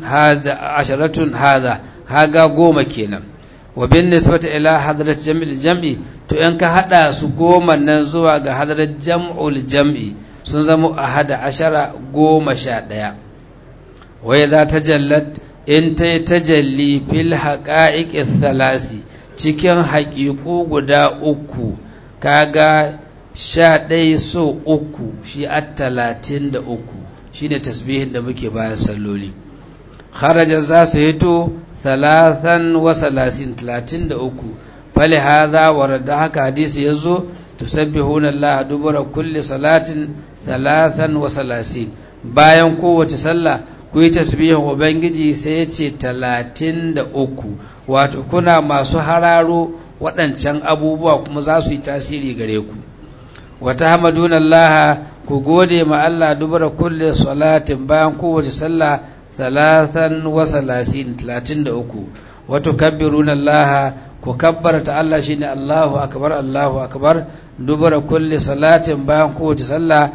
hadha kaga 10 kenan. wa bin nisbati ila hadrat jam'il jam'i, to in ka hada su 10 nan zuwa ga hadrat jam'ul jam'i sun zama 11. wa idza tajallat, in ta tajalli fil haqa'iqi thalasi, cikin haƙiƙu guda 3, kaga 11 so 3 shi at-33, shine tasbihin da muke bayan salloli. kharaja za su hito 33, fali hadha warada, haka hadisi yazo tusabbihuna Allah dubura kulli salatin 33, bayan kowace sallah ku yi tasbihin ubangiji sai ya ce 33 wato kuna masu hararo waɗancan abubuwa kuma za su yi tasiri gare ku wata hamaduna Allah ku gode ma Allah dubara kulle salatin bayan kowace sallah 33 wato kabbiruna Allah ku kabbarta Allah shine Allahu akbar dubara kulle salatin bayan kowace sallah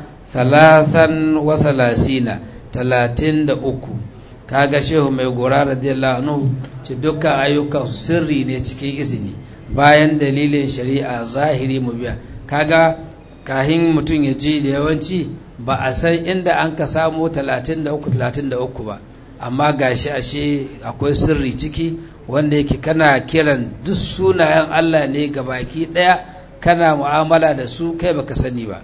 33 kaga shehu mai gora radiyallahu anhu ce dukkan ayyukan sirri ne cikin izini bayan dalilin shari'a zahiri mu biya kaga kahin mutum ya ji da yawanci ba a san inda an ka samu 33 ba amma gashi ashe akwai sirri ciki wanda yake kana kiran duk sunayen Allah ne gabaki daya kana mu'amala da su kai baka sani ba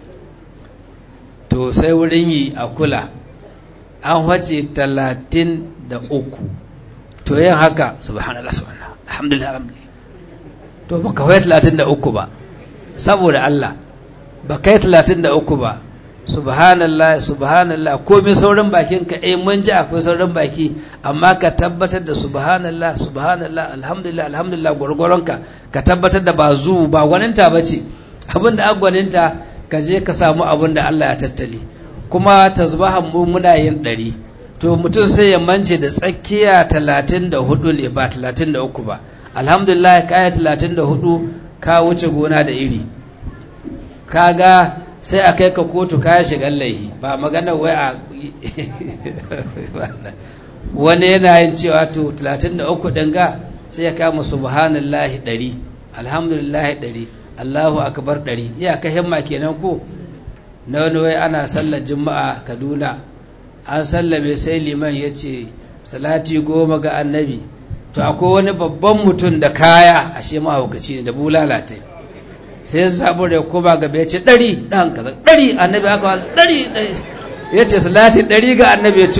to sai wurin yi a kula an wace 33 to yin haka subhanallah alhamdulillah to baka wai 33 ba saboda Allah baka yi 33 ba subhanallah komai saurin bakin ka mun ji akwai saurin baki amma ka tabbatar da subhanallah alhamdulillah gurgurunka ka tabbatar da ba gwaninta bace abinda an gwaninta ka je ka samu abinda Allah ya tattali kuma tasbahan mu muna yin 100 to mutum sai ya mance da tsakiya 34 ne ba 33 ba alhamdulillah kaya 34 ka wuce gona da iri kaga sai a kai ka kotu kaya shigar laihi ba magana wai a wani yana yin cewa to 33 ɗin ga sai ya kama subhanallahi 100 alhamdulillahi 100 Allahu akbar 100 iya ka himma kenan ko na wani wai ana sallar juma'a Kaduna an sallame sai liman ya ce salati 10 ga annabi to akwai wani babban mutum da kaya ashe mahaukaci ne da bulalatai sai ya samu da kuma gaba ya ce 100 ɗan kaza 100 annabi aka wala 100 ya ce salati 100 ga annabi ya ce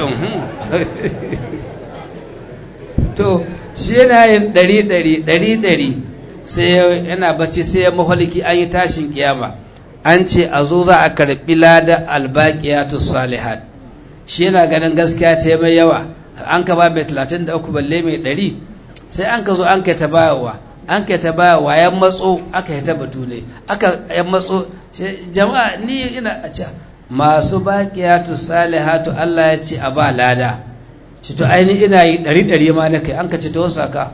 to shi yana yin 100 sai yana bacci sai ya mahaliki an yi tashin kiyama an ce a zo za a karɓi lada albaqiyatus salihat shi yana ganin gaskiya ta mai yawa an ka ba mai 33 balle mai 100 sai an ka zo an kai ta bayarwa yan matso aka yi ta batu ne aka yan matso sai jama'a ni ina a ce masu baqiyatu salihatu Allah ya ce a ba lada ci to aini ina yi 100 ma na kai an ka ce to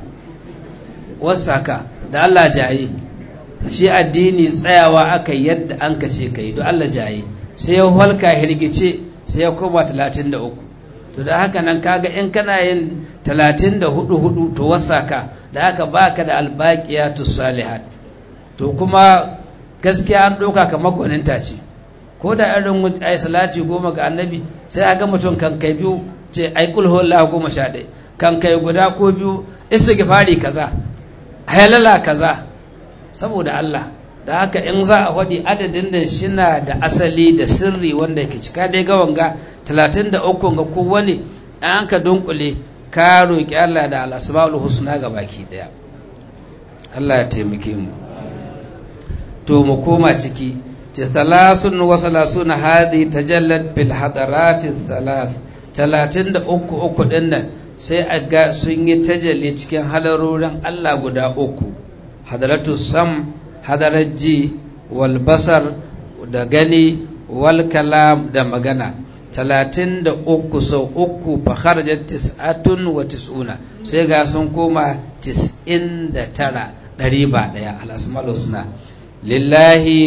wasaka da Allah jaye shi addini tsayawa aka yadda an ka ce kai don Allah jaye sai ya halka hirgice sai ya koma 33 to da haka nan kaga in kana yin 34 to wasaka da haka baka da albaqiyatus salihat to kuma gaskiya an doka kamar gwaninta ce ko da irin ai salati 10 ga annabi sai aga mutum kan kai biyu ce ai kul huwallahu 11 kan kai guda ko biyu istighfari kaza halala kaza saboda Allah da haka in za a faɗi adadin da shina da asali da sirri wanda yake cika dai ga wanga 33 ga kowane an ka dunkule ka roki Allah da al-asmaul husna ga baki daya Allah ya taimake mu to mu koma ciki ce 33 hadi tajallat bil hadarat thalath 33 din nan sai a ga sun yi tajalli cikin halarorin Allah guda uku hadaratus sam hadarar ji wal basar da gani wal kalam da magana 33 sau uku fa kharajat 99 sai ga sun koma 99 ɗari ba ɗaya al-asmaul husna lillahi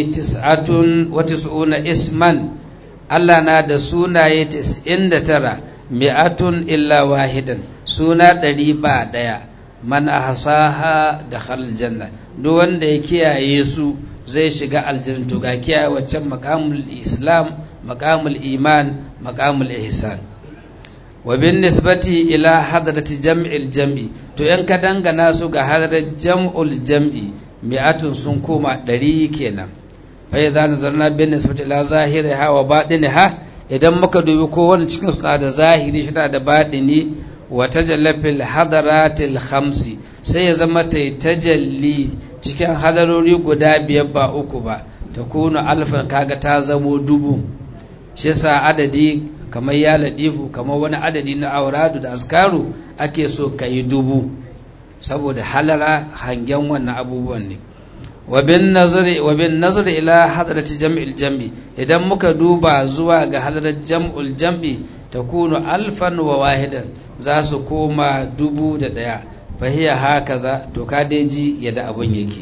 99 isman Allah na da sunaye 99 mi'atun illa wahidan suna 100 ba ɗaya man ahsaha dakhala aljanna duk wanda ya kiyaye su zai shiga aljanna to ga kiyaye waccan maqamul islam maqamul iman maqamul ihsan wa bin nisbati ila hadrati jam'il jam'i to in ka dangana su ga hadrat jam'ul jam'i mi'atun sun koma 100 kenan fa idza nazarna bin nisbati ila zahiriha wa batiniha idan muka dubi kowanne cikin su da zahiri shi da batini wa tajallafil hadaratil khamsi sai ya zama tajalli cikin hadarori guda 5 ba 3 ba ta kuna alfan kaga ta zamo 1000 shi yasa adadi kamar ya ladifu kamar wani adadi na auradu da askaru ake so ka yi 1000 saboda halara hangen wannan abubuwan ne wa bin nazari ila hadrati jam'il jam'i idan muka duba zuwa ga hadrar jam'ul jam'i takunu 1000 wa wahidan za su koma 1001 fahiya hakaza to ka ji yadda abun yake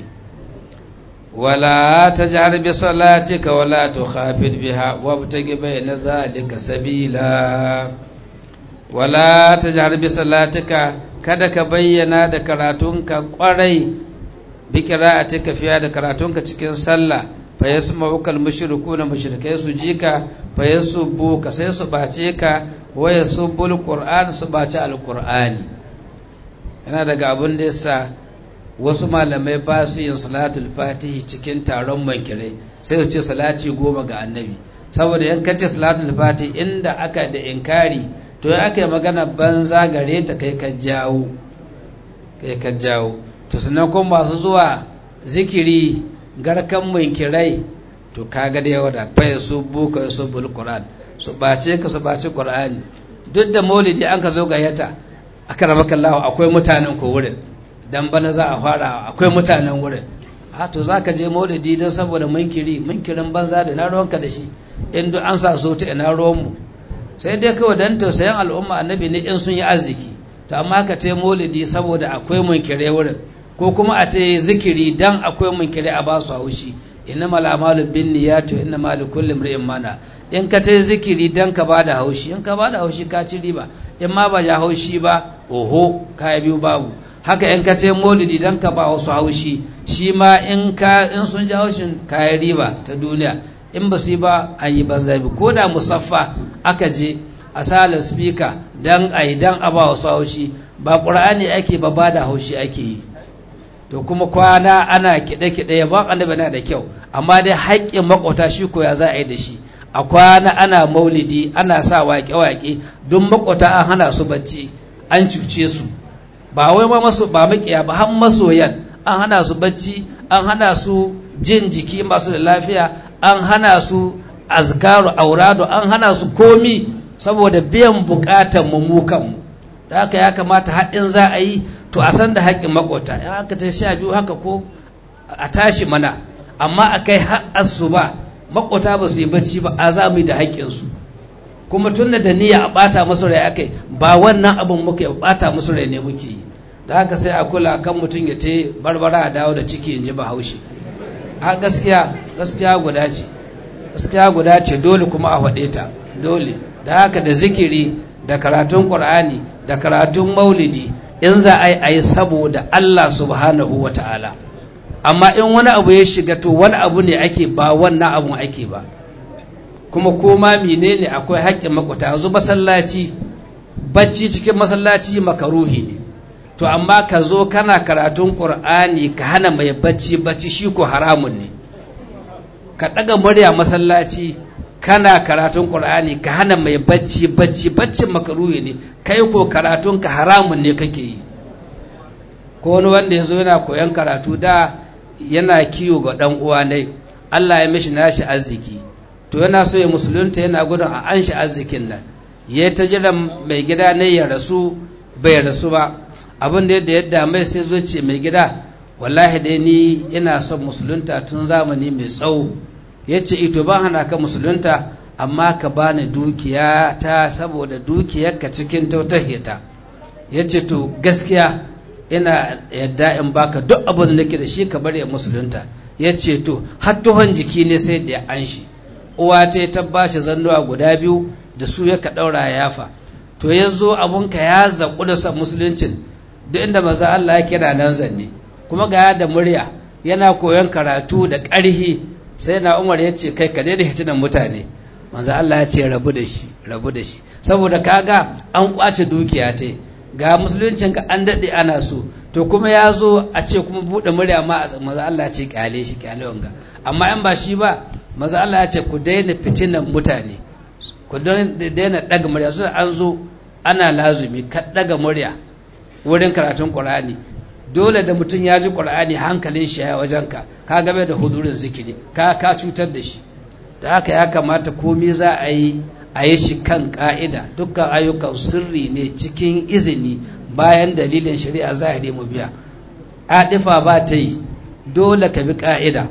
wala tajhar bi salatika wala tukhafid biha wabtagi bayna dhalika sabila wala tajhar bi salatika kada ka bayyana da karatunka kwarai bi qira'atika fiya da karatunka cikin sallah fa yasma'uka al-mushrikuuna mushrikai su jika fa yasubbuka sai su bace ka wa yasubbul qur'an su bace al-qur'ani yana daga abin da yasa wasu malamai ba su yin salatul fatihi cikin taron mankirai sai su ce salati 10 ga annabi saboda in kace salatul fatihi inda aka da inkari to ya aka yi magana banza gare ta kai ka jawo to sannan kuma masu zuwa zikiri garkan mankirai to kaga da yawa da fa su buka su bul qur'an su bace ka su bace qur'ani duk da maulidi an ka zo gayyata akramakallahu akwai mutanen ko wurin dan bana za a fara akwai mutanen wurin to zaka je maulidi dan saboda munkirin banza da na ruwanka da shi in duk an sa so ta ina ruwan mu sai dai kawai dan tausayin al'umma annabi ne in sun yi arziki to amma ka ce maulidi saboda akwai munkire wurin ko kuma a ce zikiri dan akwai munkire a ba su haushi innamal a'malu binniyati wa innamal likulli imrin ma nawa in ka ce zikiri dan ka bada haushi in ka bada haushi ka ci riba in ma ba ja haushi ba oho ka biyu babu haka in ka ce maulidi dan ka ba wasu haushi shi ma in sun ji haushin kayan riba ta duniya in ba su yi ba an yi banzabi ko da musaffa aka je a sala speaker dan a yi dan a ba wasu haushi ba ƙur'ani ake ba da haushi ake yi to kuma kwana ana kiɗe-kiɗe ya ba annabi na da kyau amma dai haƙƙin makwata shi ko ya za a yi da shi a kwana ana maulidi ana sa waƙe-waƙe don makwata an hana su bacci an cuce su ba wai ba makiya ba har masoyan an hana su bacci an hana su jin jiki masu da lafiya an hana su azkaru aurado an hana su komi saboda biyan bukatan mu kanmu da haka ya kamata haɗin za a yi to a san da haƙƙin makwata ya haka ta 12 haka ko a tashi mana amma a kai har asuba makwata ba su yi bacci ba a za mu yi da haƙƙinsu kuma tun da niyya a ɓata musu rai akai ba wannan abin muke ɓata musu rai ne muke yi da haka sai a kula kan mutum ya te barbara a dawo da ciki in ji bahaushe a gaskiya guda ce dole kuma a faɗe ta dole da haka da zikiri da karatun ƙur'ani da karatun maulidi in za a yi saboda Allah subhanahu wa ta'ala amma in wani abu ya shiga to wani abu ne ake ba wannan abun ake ba kuma koma menene akwai haƙƙin makwata yanzu masallaci bacci cikin masallaci makaruhi ne to amma ka zo kana karatun ƙur'ani ka hana mai bacci shi ko haramun ne ka ɗaga murya masallaci kana karatun ƙur'ani ka hana mai baccin makaruhi ne kai ko karatun ka haramun ne kake yi ko wani wanda ya zo yana koyon karatu da yana kiwo ga ɗan uwa ne Allah ya mishi nashi arziki to yana so ya musulunta yana gudun a an shi arzikin nan ya ta jiran mai gida ne ya rasu bai rasu ba abin da yadda mai sai zo ce mai gida wallahi dai ni ina son musulunta tun zamani mai tsawo ya ce ito ban hana ka musulunta amma ka bani dukiya ta saboda dukiyarka cikin tautahita ya ce to gaskiya ina yadda in baka duk abin da nake da shi ka bari ya musulunta ya ce to har tuhon jiki ne sai da ya an shi uwa ta bashi zannuwa guda 2 da su ya ka daura yafa to ya zo abunka ya zaƙu da son musuluncin duk inda maza Allah ya kira nan zanne kuma ga da murya yana koyon karatu da ƙarhi sai na Umar ya ce kai ka daina hitinan mutane manzo Allah ya ce rabu da shi saboda kaga an kwace dukiya ta ga musuluncin ka an dade ana so to kuma ya zo a ce kuma bude murya ma manzo Allah ya ce kyale wanga amma in ba shi ba manzo Allah ya ce ku daina fitinan mutane ku daina daga murya zuwa an zo ana lazumi ka daga murya wurin karatun Qur'ani dole da mutum ya ji Qur'ani hankalin shi ya wajenka ka game da hudurin zikiri ka cutar da shi da haka ya kamata komai za a yi a yi shi kan ƙa'ida. Dukkan ayyukan sirri ne cikin izini bayan dalilin shari'a zahiri mu biya. Adifa ba ta yi, dole ka bi ƙa'ida.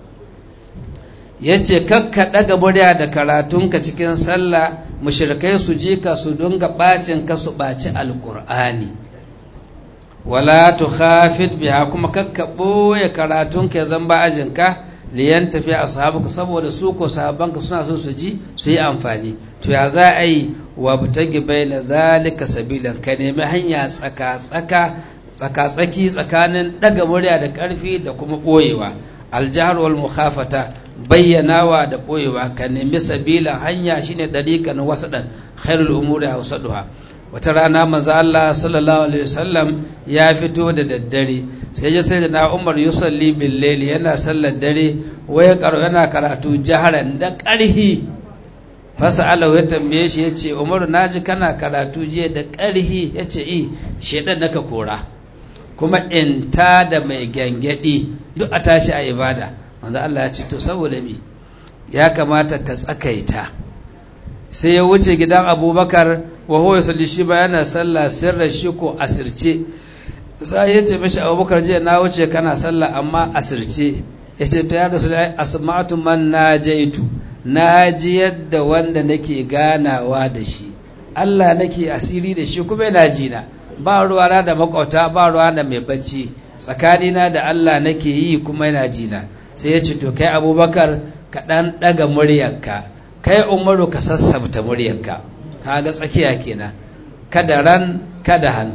Yace kakka ɗaga murya da karatunka cikin sallah, mushrikai su ji ka su dunga ɓacin ka su ɓaci alƙur'ani. Wala tukhafid biha, kuma kakka ɓoye karatunka ya zamba ajinka, liyan tafi ashabuka, saboda su ko sahabbanka suna so su ji su yi amfani. To ya za a yi? Wa butagi baina zalika sabilan, ka nemi hanya tsaka-tsaki tsakanin ɗaga murya da ƙarfi da kuma ɓoyewa. Aljahar wal mukhafata, bayyanawa da ɓoyewa. Ka nemi sabilan hanya shine dariqan wasadan, khairul umuri awsaduha. Wata rana manzo Allah sallallahu alaihi wasallam ya fito da daddare, sai ya sai da na Umar yusalli bil layli, yana sallar dare, waya karo yana karatu jaharan da ƙarhi. Fasa'ala ya tambaye shi yace, Umaru naji kana karatu jiya da ƙarhi. Yace shedan naka kora, kuma in ta da mai gangadi duk a tashi a ibada. Manzo Allah ya ce to saboda me ya kamata ka tsakaita. Sai ya wuce gidan Abubakar, wa huwa yusalli, shi ba yana sallah sirran shi ko asirce. Sai ya ce mishi, Abubakar jiya na wuce kana sallah amma asirce. Yace to ya Rasulullahi, asma'tu man najaitu, na ji yadda wanda nake ganawa da shi, Allah nake asiri da shi kuma yana jina. Ba ruwana da makwauta, ba ruwana mai bacci, tsakanina da Allah nake yi kuma yana jina. Sai ya ce to kai Abubakar ka ɗan ɗaga muryarka, kai Umaru ka sassabta muryarka. Kaga tsakiya kenan, kada ran kada han.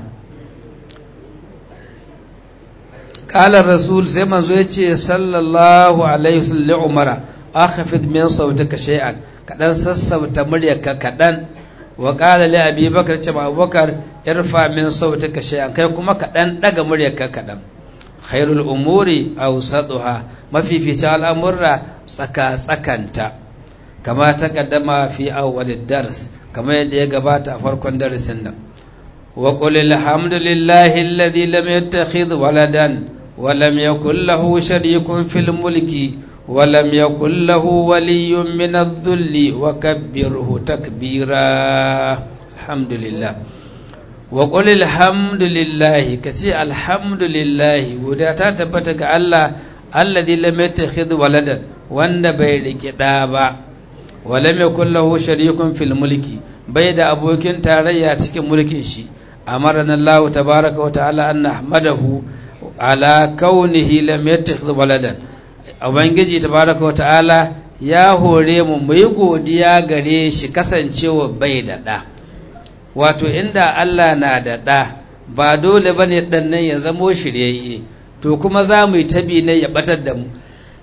Qala Rasul, sai manzo yace sallallahu alaihi wasallam Umara, akhfid min sautika shay'an, kadan sassauta muryarka kadan. Wa qala li Abi Bakar, ce Abubakar, irfa min sautika shay'an, kai kuma kadan daga muryarka kadan. Khairul umuri awsaduha, mafificin al'amurra tsaka-tsakanta. Kama taqaddama fi awwalid dars, kama yadda ya gabata a farkon darasin nan. Wa qul alhamdulillahi alladhi lam yattakhidh waladan wa lam yakul lahu sharikun fil mulki wa lam yakul lahu waliyyun min adh-dhulli wa kabbirhu takbira. Alhamdulillah. Wa qul alhamdulillahi, kace alhamdulillahi, guda ta tabbata ga Allah alladhi lam yattakhidh waladan, wanda bai rike da ba, wa lam yakul lahu sharikun fil mulki, bai da abokin tarayya cikin mulkin shi. Amarna Allah tabaaraka wa ta'ala an nahmadahu ala kaunihi lam yattakhidh waladan. Ubangiji tabaaraka wa ta'ala ya hore mu yi godiya gare shi kasancewa bai da da. Wato inda Allah na da ɗa, ba dole ba ne ɗan nan ya zamo shiryayye, to kuma za mu yi tabi ne ya ɓatar da mu.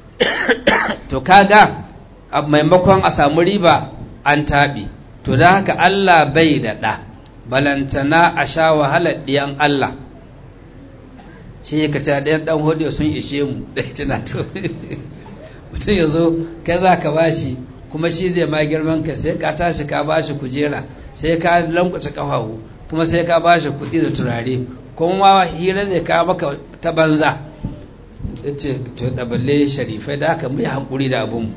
To kaga a maimakon a samu riba an taɓi. To da haka Allah bai da ɗa, balantana a sha wahalar ɗiyan Allah. Shi ka ce ɗayan ɗan hudu sun ishe mu, ɗaya tuna to. Mutum ya zo, kai za ka bashi, kuma shi zai ma girman ka, sai ka tashi ka bashi kujera, sai ka lankwace kafahu, kuma sai ka bashi kuɗi da turare, kuma hira zai kawo maka ta banza. Yace to da balle sharifai, da aka mai hankuri da abun.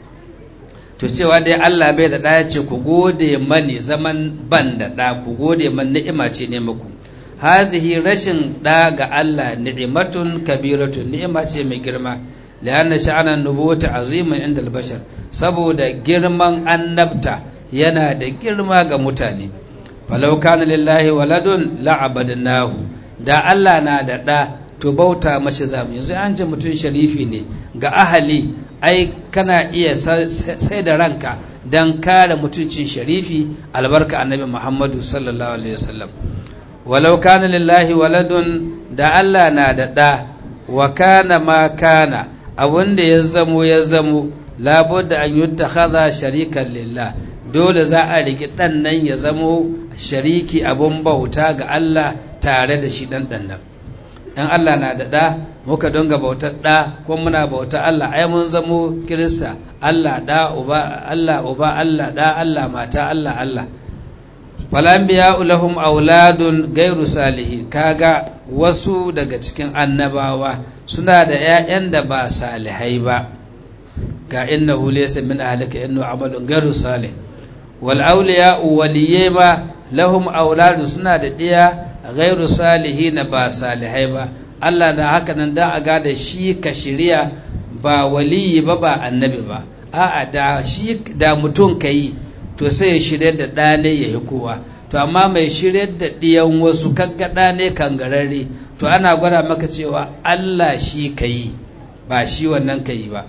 To cewa dai Allah bai da ɗaya, ce ku gode mani zaman ban da ɗa, ku gode man ni'ima ce ne muku. Hazihi rashin ɗa ga Allah ni'imatun kabiratun, ni'ima ce mai girma. لأن شأن النبوة عظيم عند البشر, saboda girman annabta yana da girma ga mutane. Falau kana lillahi waladun la'abadnahu, da Allah na da ɗa to bauta mashi zamu. Yanzu an ce mutum sharifi ne ga ahali, ai kana iya sai da ranka dan kare mutuncin sharifi, albarka annabi Muhammadu sallallahu alaihi wasallam. Walau kana lillahi waladun, da Allah na da ɗa, wa kana ma kana, abinda ya zamo labudda an yuttakhadha sharikan lillah, dole za a riki dan nan ya zamo shariki, abun bauta ga Allah tare da shi dan nan. In Allah na da da, muka donga bautar da, ko muna bauta Allah, ai mun zamo Kirista. Allah da uba, Allah uba, Allah da, Allah mata, Allah Allah. Falambiya lahum auladun gairu salihi, kaga wasu daga cikin annabawa suna da ‘ya'yan da ba salihai ba, ga innahu laysa min ahlika innahu amalun gairu salih, wal awliya waliyai ma lahum auladu suna da ɗiya ghairu salihin ba salihai ba. Allah na haka nan da a gada shi ka shirya ba waliyi ba annabi ba, a'a da mutum ka yi to sai ya shirya da ɗane ya yi kowa. To amma mai shirya da ɗiyan wasu kagga ɗane kangararre, to ana gwada maka cewa Allah shi ka yi ba shi wannan ka yi ba.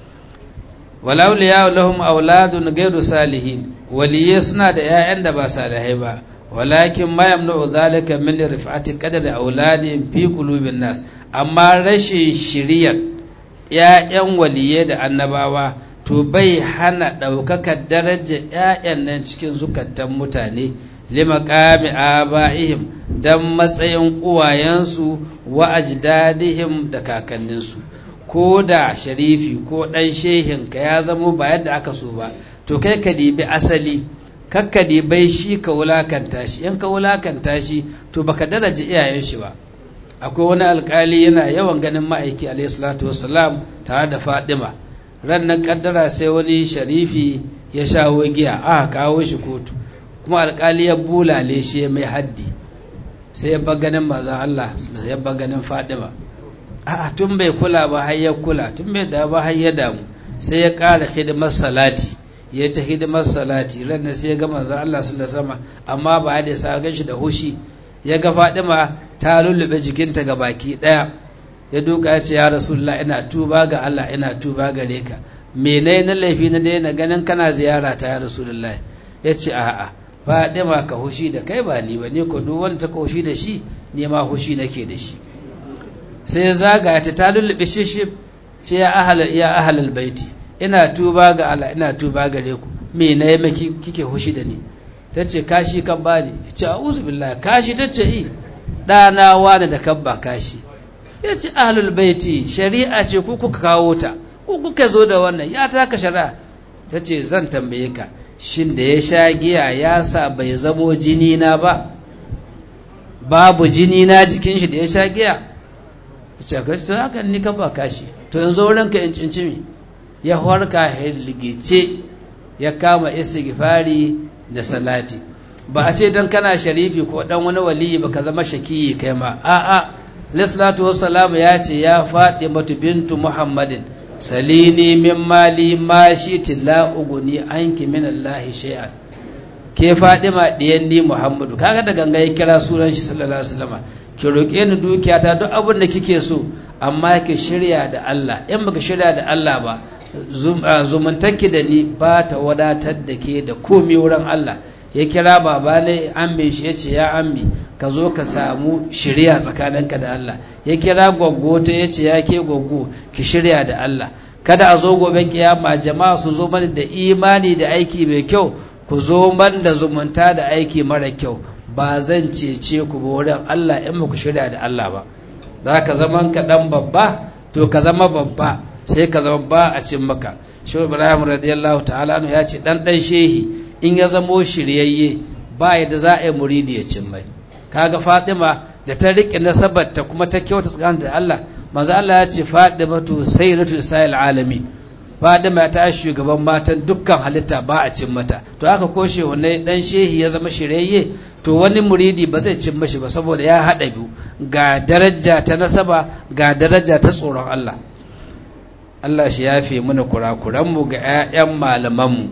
walauliya lahum auladun gairu salihin, waliyai suna da 'ya'yan da ba salihai ba. walakin ma yamna'u zalika min rif'ati qadri auladin fi qulubin nas, amma rashin shiriyar 'ya'yan waliyai da annabawa to bai hana ɗaukakar darajar 'ya'yan nan cikin zukatan mutane, limaqami aba'ihim dan matsayin uwayensu wa ajdadihim da kakanninsu. ko da sharifi ko ɗan shehinka ya zamo ba yadda aka so ba, to kai ka dibi asali, kakka dibai shi ka wulakanta shi. in ka wulakanta shi to baka daraja iyayen shi ba. akwai wani alkali yana yawan ganin ma'aiki alayhi salatu wassalam tare da Fadima. ran nan kaddara sai wani sharifi ya shawo giya, aka kawo shi kotu, kuma alkali ya bulale shi mai haddi, sai ya bar ganin manzon Allah, sai ya bar ganin Fadima. a'a tun bai kula ba har ya kula, tun bai da ba har ya damu, sai ya ƙara hidimar salati, ya ta hidimar salati. ran sai ya ga manzon Allah sallallahu alaihi wasallam, amma ba da sa gan shi da hushi. ya ga Fadima ta lullube jikinta ga baki daya, ya duka ya ce ya Rasulullah, ina tuba ga Allah, ina tuba gare ka, menene na laifi na daina ganin kana ziyara ta ya Rasulullah? ya ce a'a Fadima ka hushi da kai ba ni ba, ni ko duk wanda ta hushi da shi ni ma hushi nake da shi. sai ya zaga ta lullube shi ce ya ahlal baiti, ina tuba ga Allah, ina tuba gare ku, me na yi maki kike hushi da ni? ta ce kashi kan bani. ya ce a'udhu billahi, kashi? ta ce yi, ɗana wani da kan ba kashi. ya ce ahlul baiti shari'a ce ku kuka kawo ta, ku kuka zo da wannan, ya taka shari'a. ta ce zan tambaye ka, shin da ya sha giya ya sa bai zamo jini na ba? babu jini na jikin shi da ya sha giya? ya ce kashi to haka ni kan ba kashi, to yanzu wurin ka in cincimi. ya horka ligice ya kama istighfari da salati. ba a ce don kana sharifi ko dan wani waliyi ba ka zama shakiyi kai ma, a'a. Lissalatu wassalamu ya ce ya Fatimatu bintu Muhammadin salini min mali ma shiti la uguni anki min Allah shay'an. ke Fatima diyan ni Muhammadu, kaga da ganga ya kira sunan shi sallallahu alaihi wasallam, ki roke ni dukiyata duk abin da kike so, amma ki shirya da Allah. in baka shirya da Allah ba, zumuntarki da ni ba ta wadatar da ke da komai wurin Allah. ya kira baba ne ammi shi, ya ce ya ammi ka zo ka samu shirya tsakaninka da Allah. ya kira gwaggo ta, ya ce ya ke gwaggo ki shirya da Allah. kada a zo gobe kiyama jama'a su zo mana da imani da aiki mai kyau, ku zo man da zumunta da aiki mara kyau, ba zan cece ku ba wurin Allah in ba ku shirya da Allah ba. za ka zaman ka dan babba, to ka zama babba, sai ka zama ba a cin maka. Shehu Ibrahim radiyallahu ta'ala ya ce dan shehi in ya zamo shiryayye ba yadda za a yi muridi ya cin mai. kaga Fatima da ta riƙe nasabarta kuma ta kyauta tsakanin da Allah, manzo Allah ya ce Fatimatu sayyidatu nisa'il alamin, Fatima ta shugaban matan dukkan halitta, ba a cin mata. to aka koshe wannan dan shehi ya zama shiryayye, to wani muridi ba zai cin mashi ba, saboda ya haɗa biyu, ga daraja ta nasaba ga daraja ta tsoron Allah. Allah shi yafe mana kurakuranmu ga 'ya'yan malamanmu.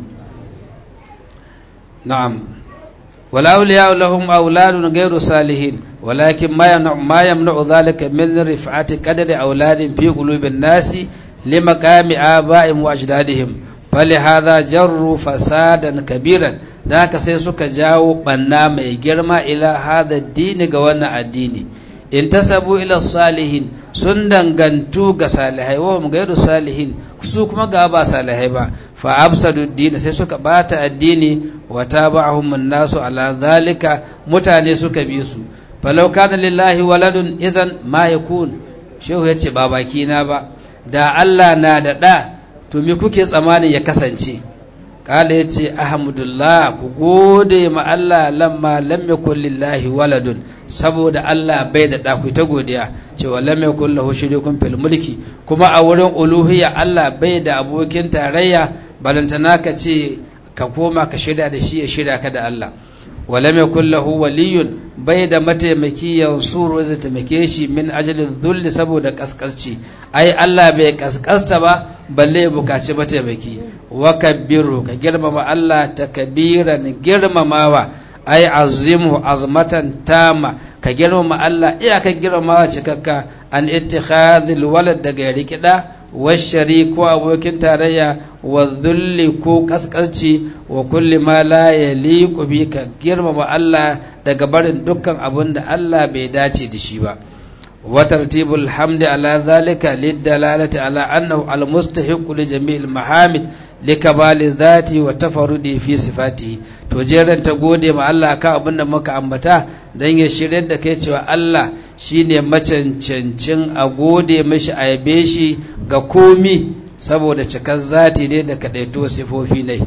na'am. والأولياء لهم أولاد غير صالحين ولكن ما يمنع ذلك من رفعة قدر أولاد في قلوب الناس لمقام آبائهم وأجدادهم فلهذا جروا فسادا كبيرا. ذاك سيسوك جاو بنام يجرما إلى هذا الدين قوانا الدين. انتسبوا إلى الصالحين سندن غنتو صالحي وهم غير صالحين سوك ما غابا صالحي با فأبسدوا الدين سيسوك بات الدين وتابعهم الناس على ذلك متاني سوك بيسو فلو كان لله ولد إذن ما يكون شو يتي بابا كينا با دا الله نادا دا to me kuke tsammanin ya kasance? kala yace ahmadullah, ku gode ma Allah lamma lam yakul lillahi waladun, saboda Allah bai da da, ku ta godiya cewa lam yakul lahu shirikun fil mulki, kuma a wurin uluhiyya Allah bai da abokin tarayya, balantana ka ce ka koma ka shirya da shi ya shirya ka da Allah walam yakul lahu waliyun bai da mataimaki yansuru zai taimake shi min ajalin dhulli saboda kaskarci ai Allah bai kaskasta ba balle ya bukaci mataimaki wa kabbiru ka girmama Allah takbiran girmamawa ai azimu azmatan tama ka girmama Allah iyakar girmamawa cikakka an ittikhadhil walad daga rikida washari ko abokin tarayya wa dhulli ko kaskarci wa kulli ma la yaliqu bi ka girmama Allah daga barin dukkan abin da Allah bai dace da shi ba wa tartibul hamdi ala zalika lidalalati ala annahu almustahiqu li jami'il mahamid likabali dhati wa tafarrudi fi sifatihi to jeran ta gode ma Allah kan abin da muka ambata dan ya shirye da kai cewa Allah shine macancancin a gode mishi a yabe shi ga komi saboda cikar zati ne da kadaito sifofi ne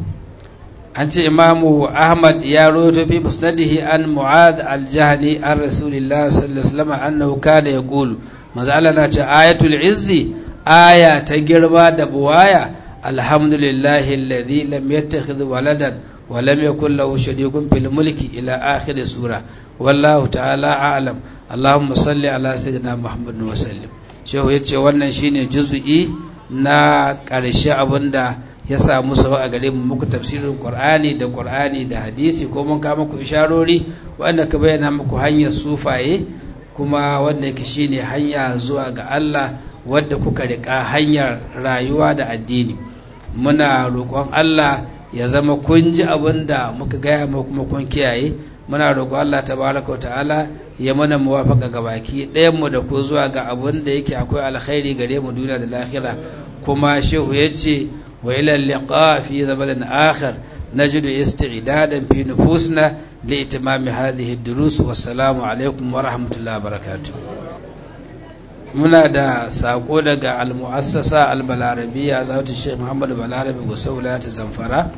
an ce imamu Ahmad ya rawaito fi musnadihi an Mu'adh al-Jahli an Rasulillah sallallahu alaihi wasallam annahu kana yaqulu manzo Allah na ce ayatul izzi aya ta girma da buwaya alhamdulillahi alladhi lam yattakhidh waladan wa lam yakul lahu sharikun fil mulki ila akhir sura wallahu ta'ala a'lam allahumma salli ala sayyidina muhammadin wa sallim shehu yace wannan shine juz'i na ƙarshe abinda ya samu sau a gare mu muku tafsirin qur'ani da hadisi ko mun ka muku isharori wanda ka bayyana muku hanyar sufaye kuma wanda yake shine hanya zuwa ga Allah wadda kuka rika hanyar rayuwa da addini muna roƙon Allah ya zama kun ji abinda muka gaya muku kuma kun kiyaye muna roƙon Allah tabaraka wa ta'ala ya mana muwafaka ga baki ɗayan mu da ku zuwa ga abin da yake akwai alkhairi gare mu duniya da lahira kuma shehu yace wa ila liqa fi zamanin akhir najidu isti'dadan fi nufusina li itimami hadhihi ad-durus wassalamu alaikum wa rahmatullahi wa barakatuh muna da sako daga al-mu'assasa al-balarabiyya zawatu Sheikh Muhammad Balarabi Gosaula ta Zamfara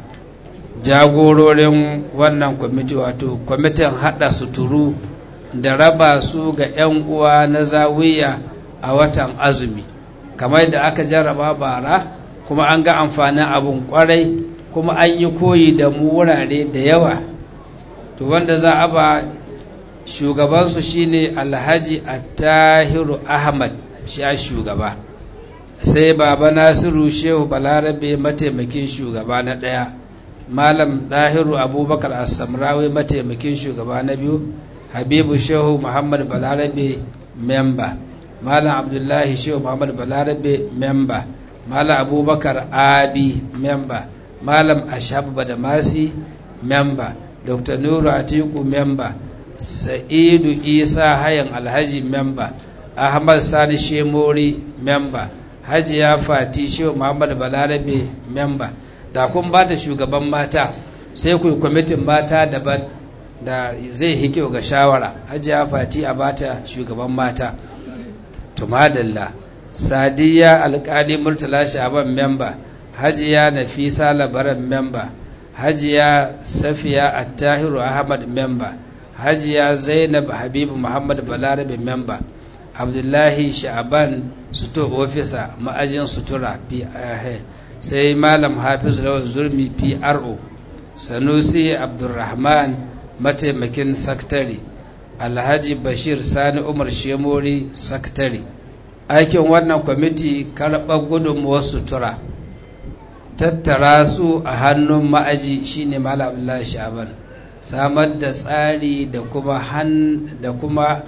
jagororin wannan kwamiti wato kwamitin hada suturu da raba su ga 'yan uwa na zawiya a watan azumi kamar da aka jarraba bara kuma an ga amfanin abun kwarai kuma an yi koyi da mu wurare da yawa to wanda za a ba shugabansu shine Alhaji Attahiru Ahmad shi a shugaba sai baba Nasiru Shehu Balarabe mataimakin shugaba na ɗaya Malam Dahiru Abubakar As-Samrawi mataimakin shugaba na biyu Habibu Shehu Muhammad Balarabe memba Malam Abdullahi Shehu Muhammad Balarabe memba Malam Abubakar Abi memba Malam Ashab Badamasi memba Dr. Nuru Atiku memba Sa'idu Isa Hayan Alhaji memba Ahmad Sani Shemori memba Hajiya Fati Shehu Muhammad Balarabe memba da kun ba ta shugaban mata sai ku kwamitin mata daban da zai hike ga shawara Hajiya Fati a bata shugaban mata to madalla Sadiya Alƙali Murtala Shaban memba Hajiya Nafisa Labaran memba Hajiya Safiya Attahiru Ahmad memba Hajiya Zainab Habibu Muhammad Balarabe memba Abdullahi Sha'ban Suto Officer ma'ajin sutura PIA sai Malam Hafiz Lawal Zurmi PRO Sanusi Abdulrahman mataimakin sakatare Alhaji Bashir Sani Umar Shemori sakatare aikin wannan kwamiti karɓar gudunmuwar sutura tattara su a hannun ma'aji shine Malam Abdullahi Sha'ban samar da tsari da kuma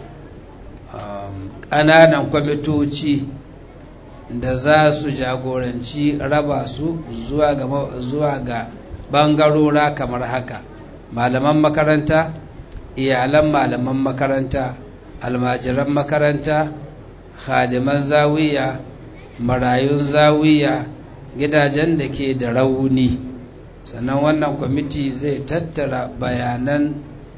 ƙananan kwamitoci da za su jagoranci raba su zuwa ga bangarora kamar haka malaman makaranta iyalan malaman makaranta almajiran makaranta khadiman zawiya marayun zawiya gidajen da ke da rauni sannan wannan kwamiti zai tattara bayanan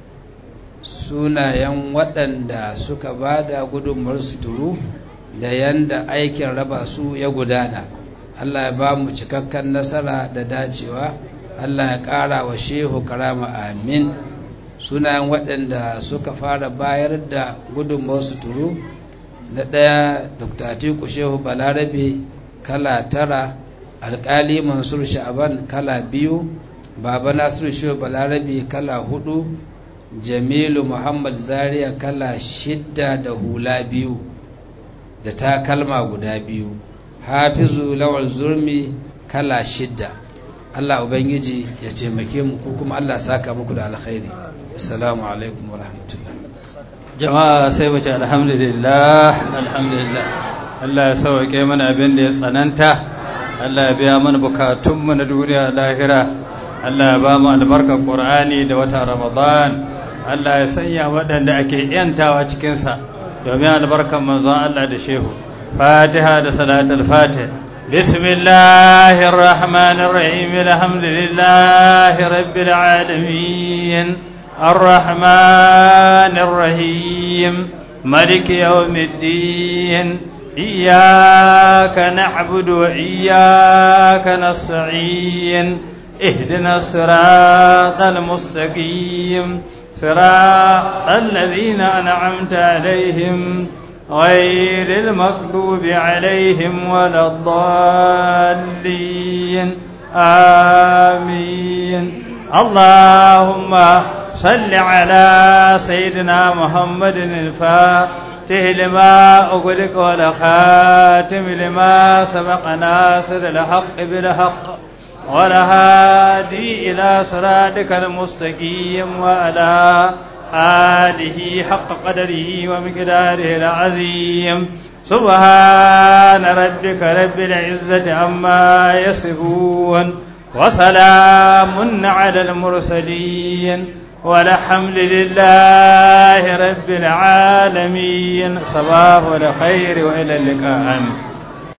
sunayen waɗanda suka ba da gudunmar suturu da yanda aikin raba su ya gudana Allah ya ba mu cikakken nasara da dacewa Allah ya ƙara wa shehu karama amin sunayen waɗanda suka fara bayar da gudunmar suturu na ɗaya Dr. Atiku Shehu Balarabe kala 9 Alƙali Mansur Sha'ban kala 2 baba nasiru shehu balarabi kala 4, jamilu muhammad zaria kala 6 da hula 2 da takalma guda 2, hafizu lawal zurmi kala 6. Allah ubangiji ya taimake mu ko kuma Allah saka muku da alkhairi. Assalamu alaikum wa rahmatullah. Jama'a sai mu ce alhamdulillah. Allah ya sauke mana abin da ya tsananta, Allah ya biya mana bukatunmu na duniya lahira, Allah ya ba mu albarkar Qur'ani da wata Ramadan, Allah ya sanya waɗanda ake yantawa cikinsa domin albarkar manzon Allah da shehu. Fatiha da salatul Fatih. Bismillahir rahmanir rahim. Alhamdulillahi rabbil alamin. Ar-rahmanir rahim. Maliki yawmiddin. Iyyaka na'budu wa iyyaka nasta'in. اهدنا الصراط المستقيم صراط الذين أنعمت عليهم غير المغضوب عليهم ولا الضالين آمين. اللهم صل على سيدنا محمد الفاتح لما أغلق والخاتم لما سبق ناصر الحق بالحق والهادي إلى صراطك المستقيم وعلى آله حق قدره ومقداره العظيم. سبحان ربك رب العزة عما يصفون وسلام على المرسلين والحمد لله رب العالمين. صباح الخير وإلى اللقاء.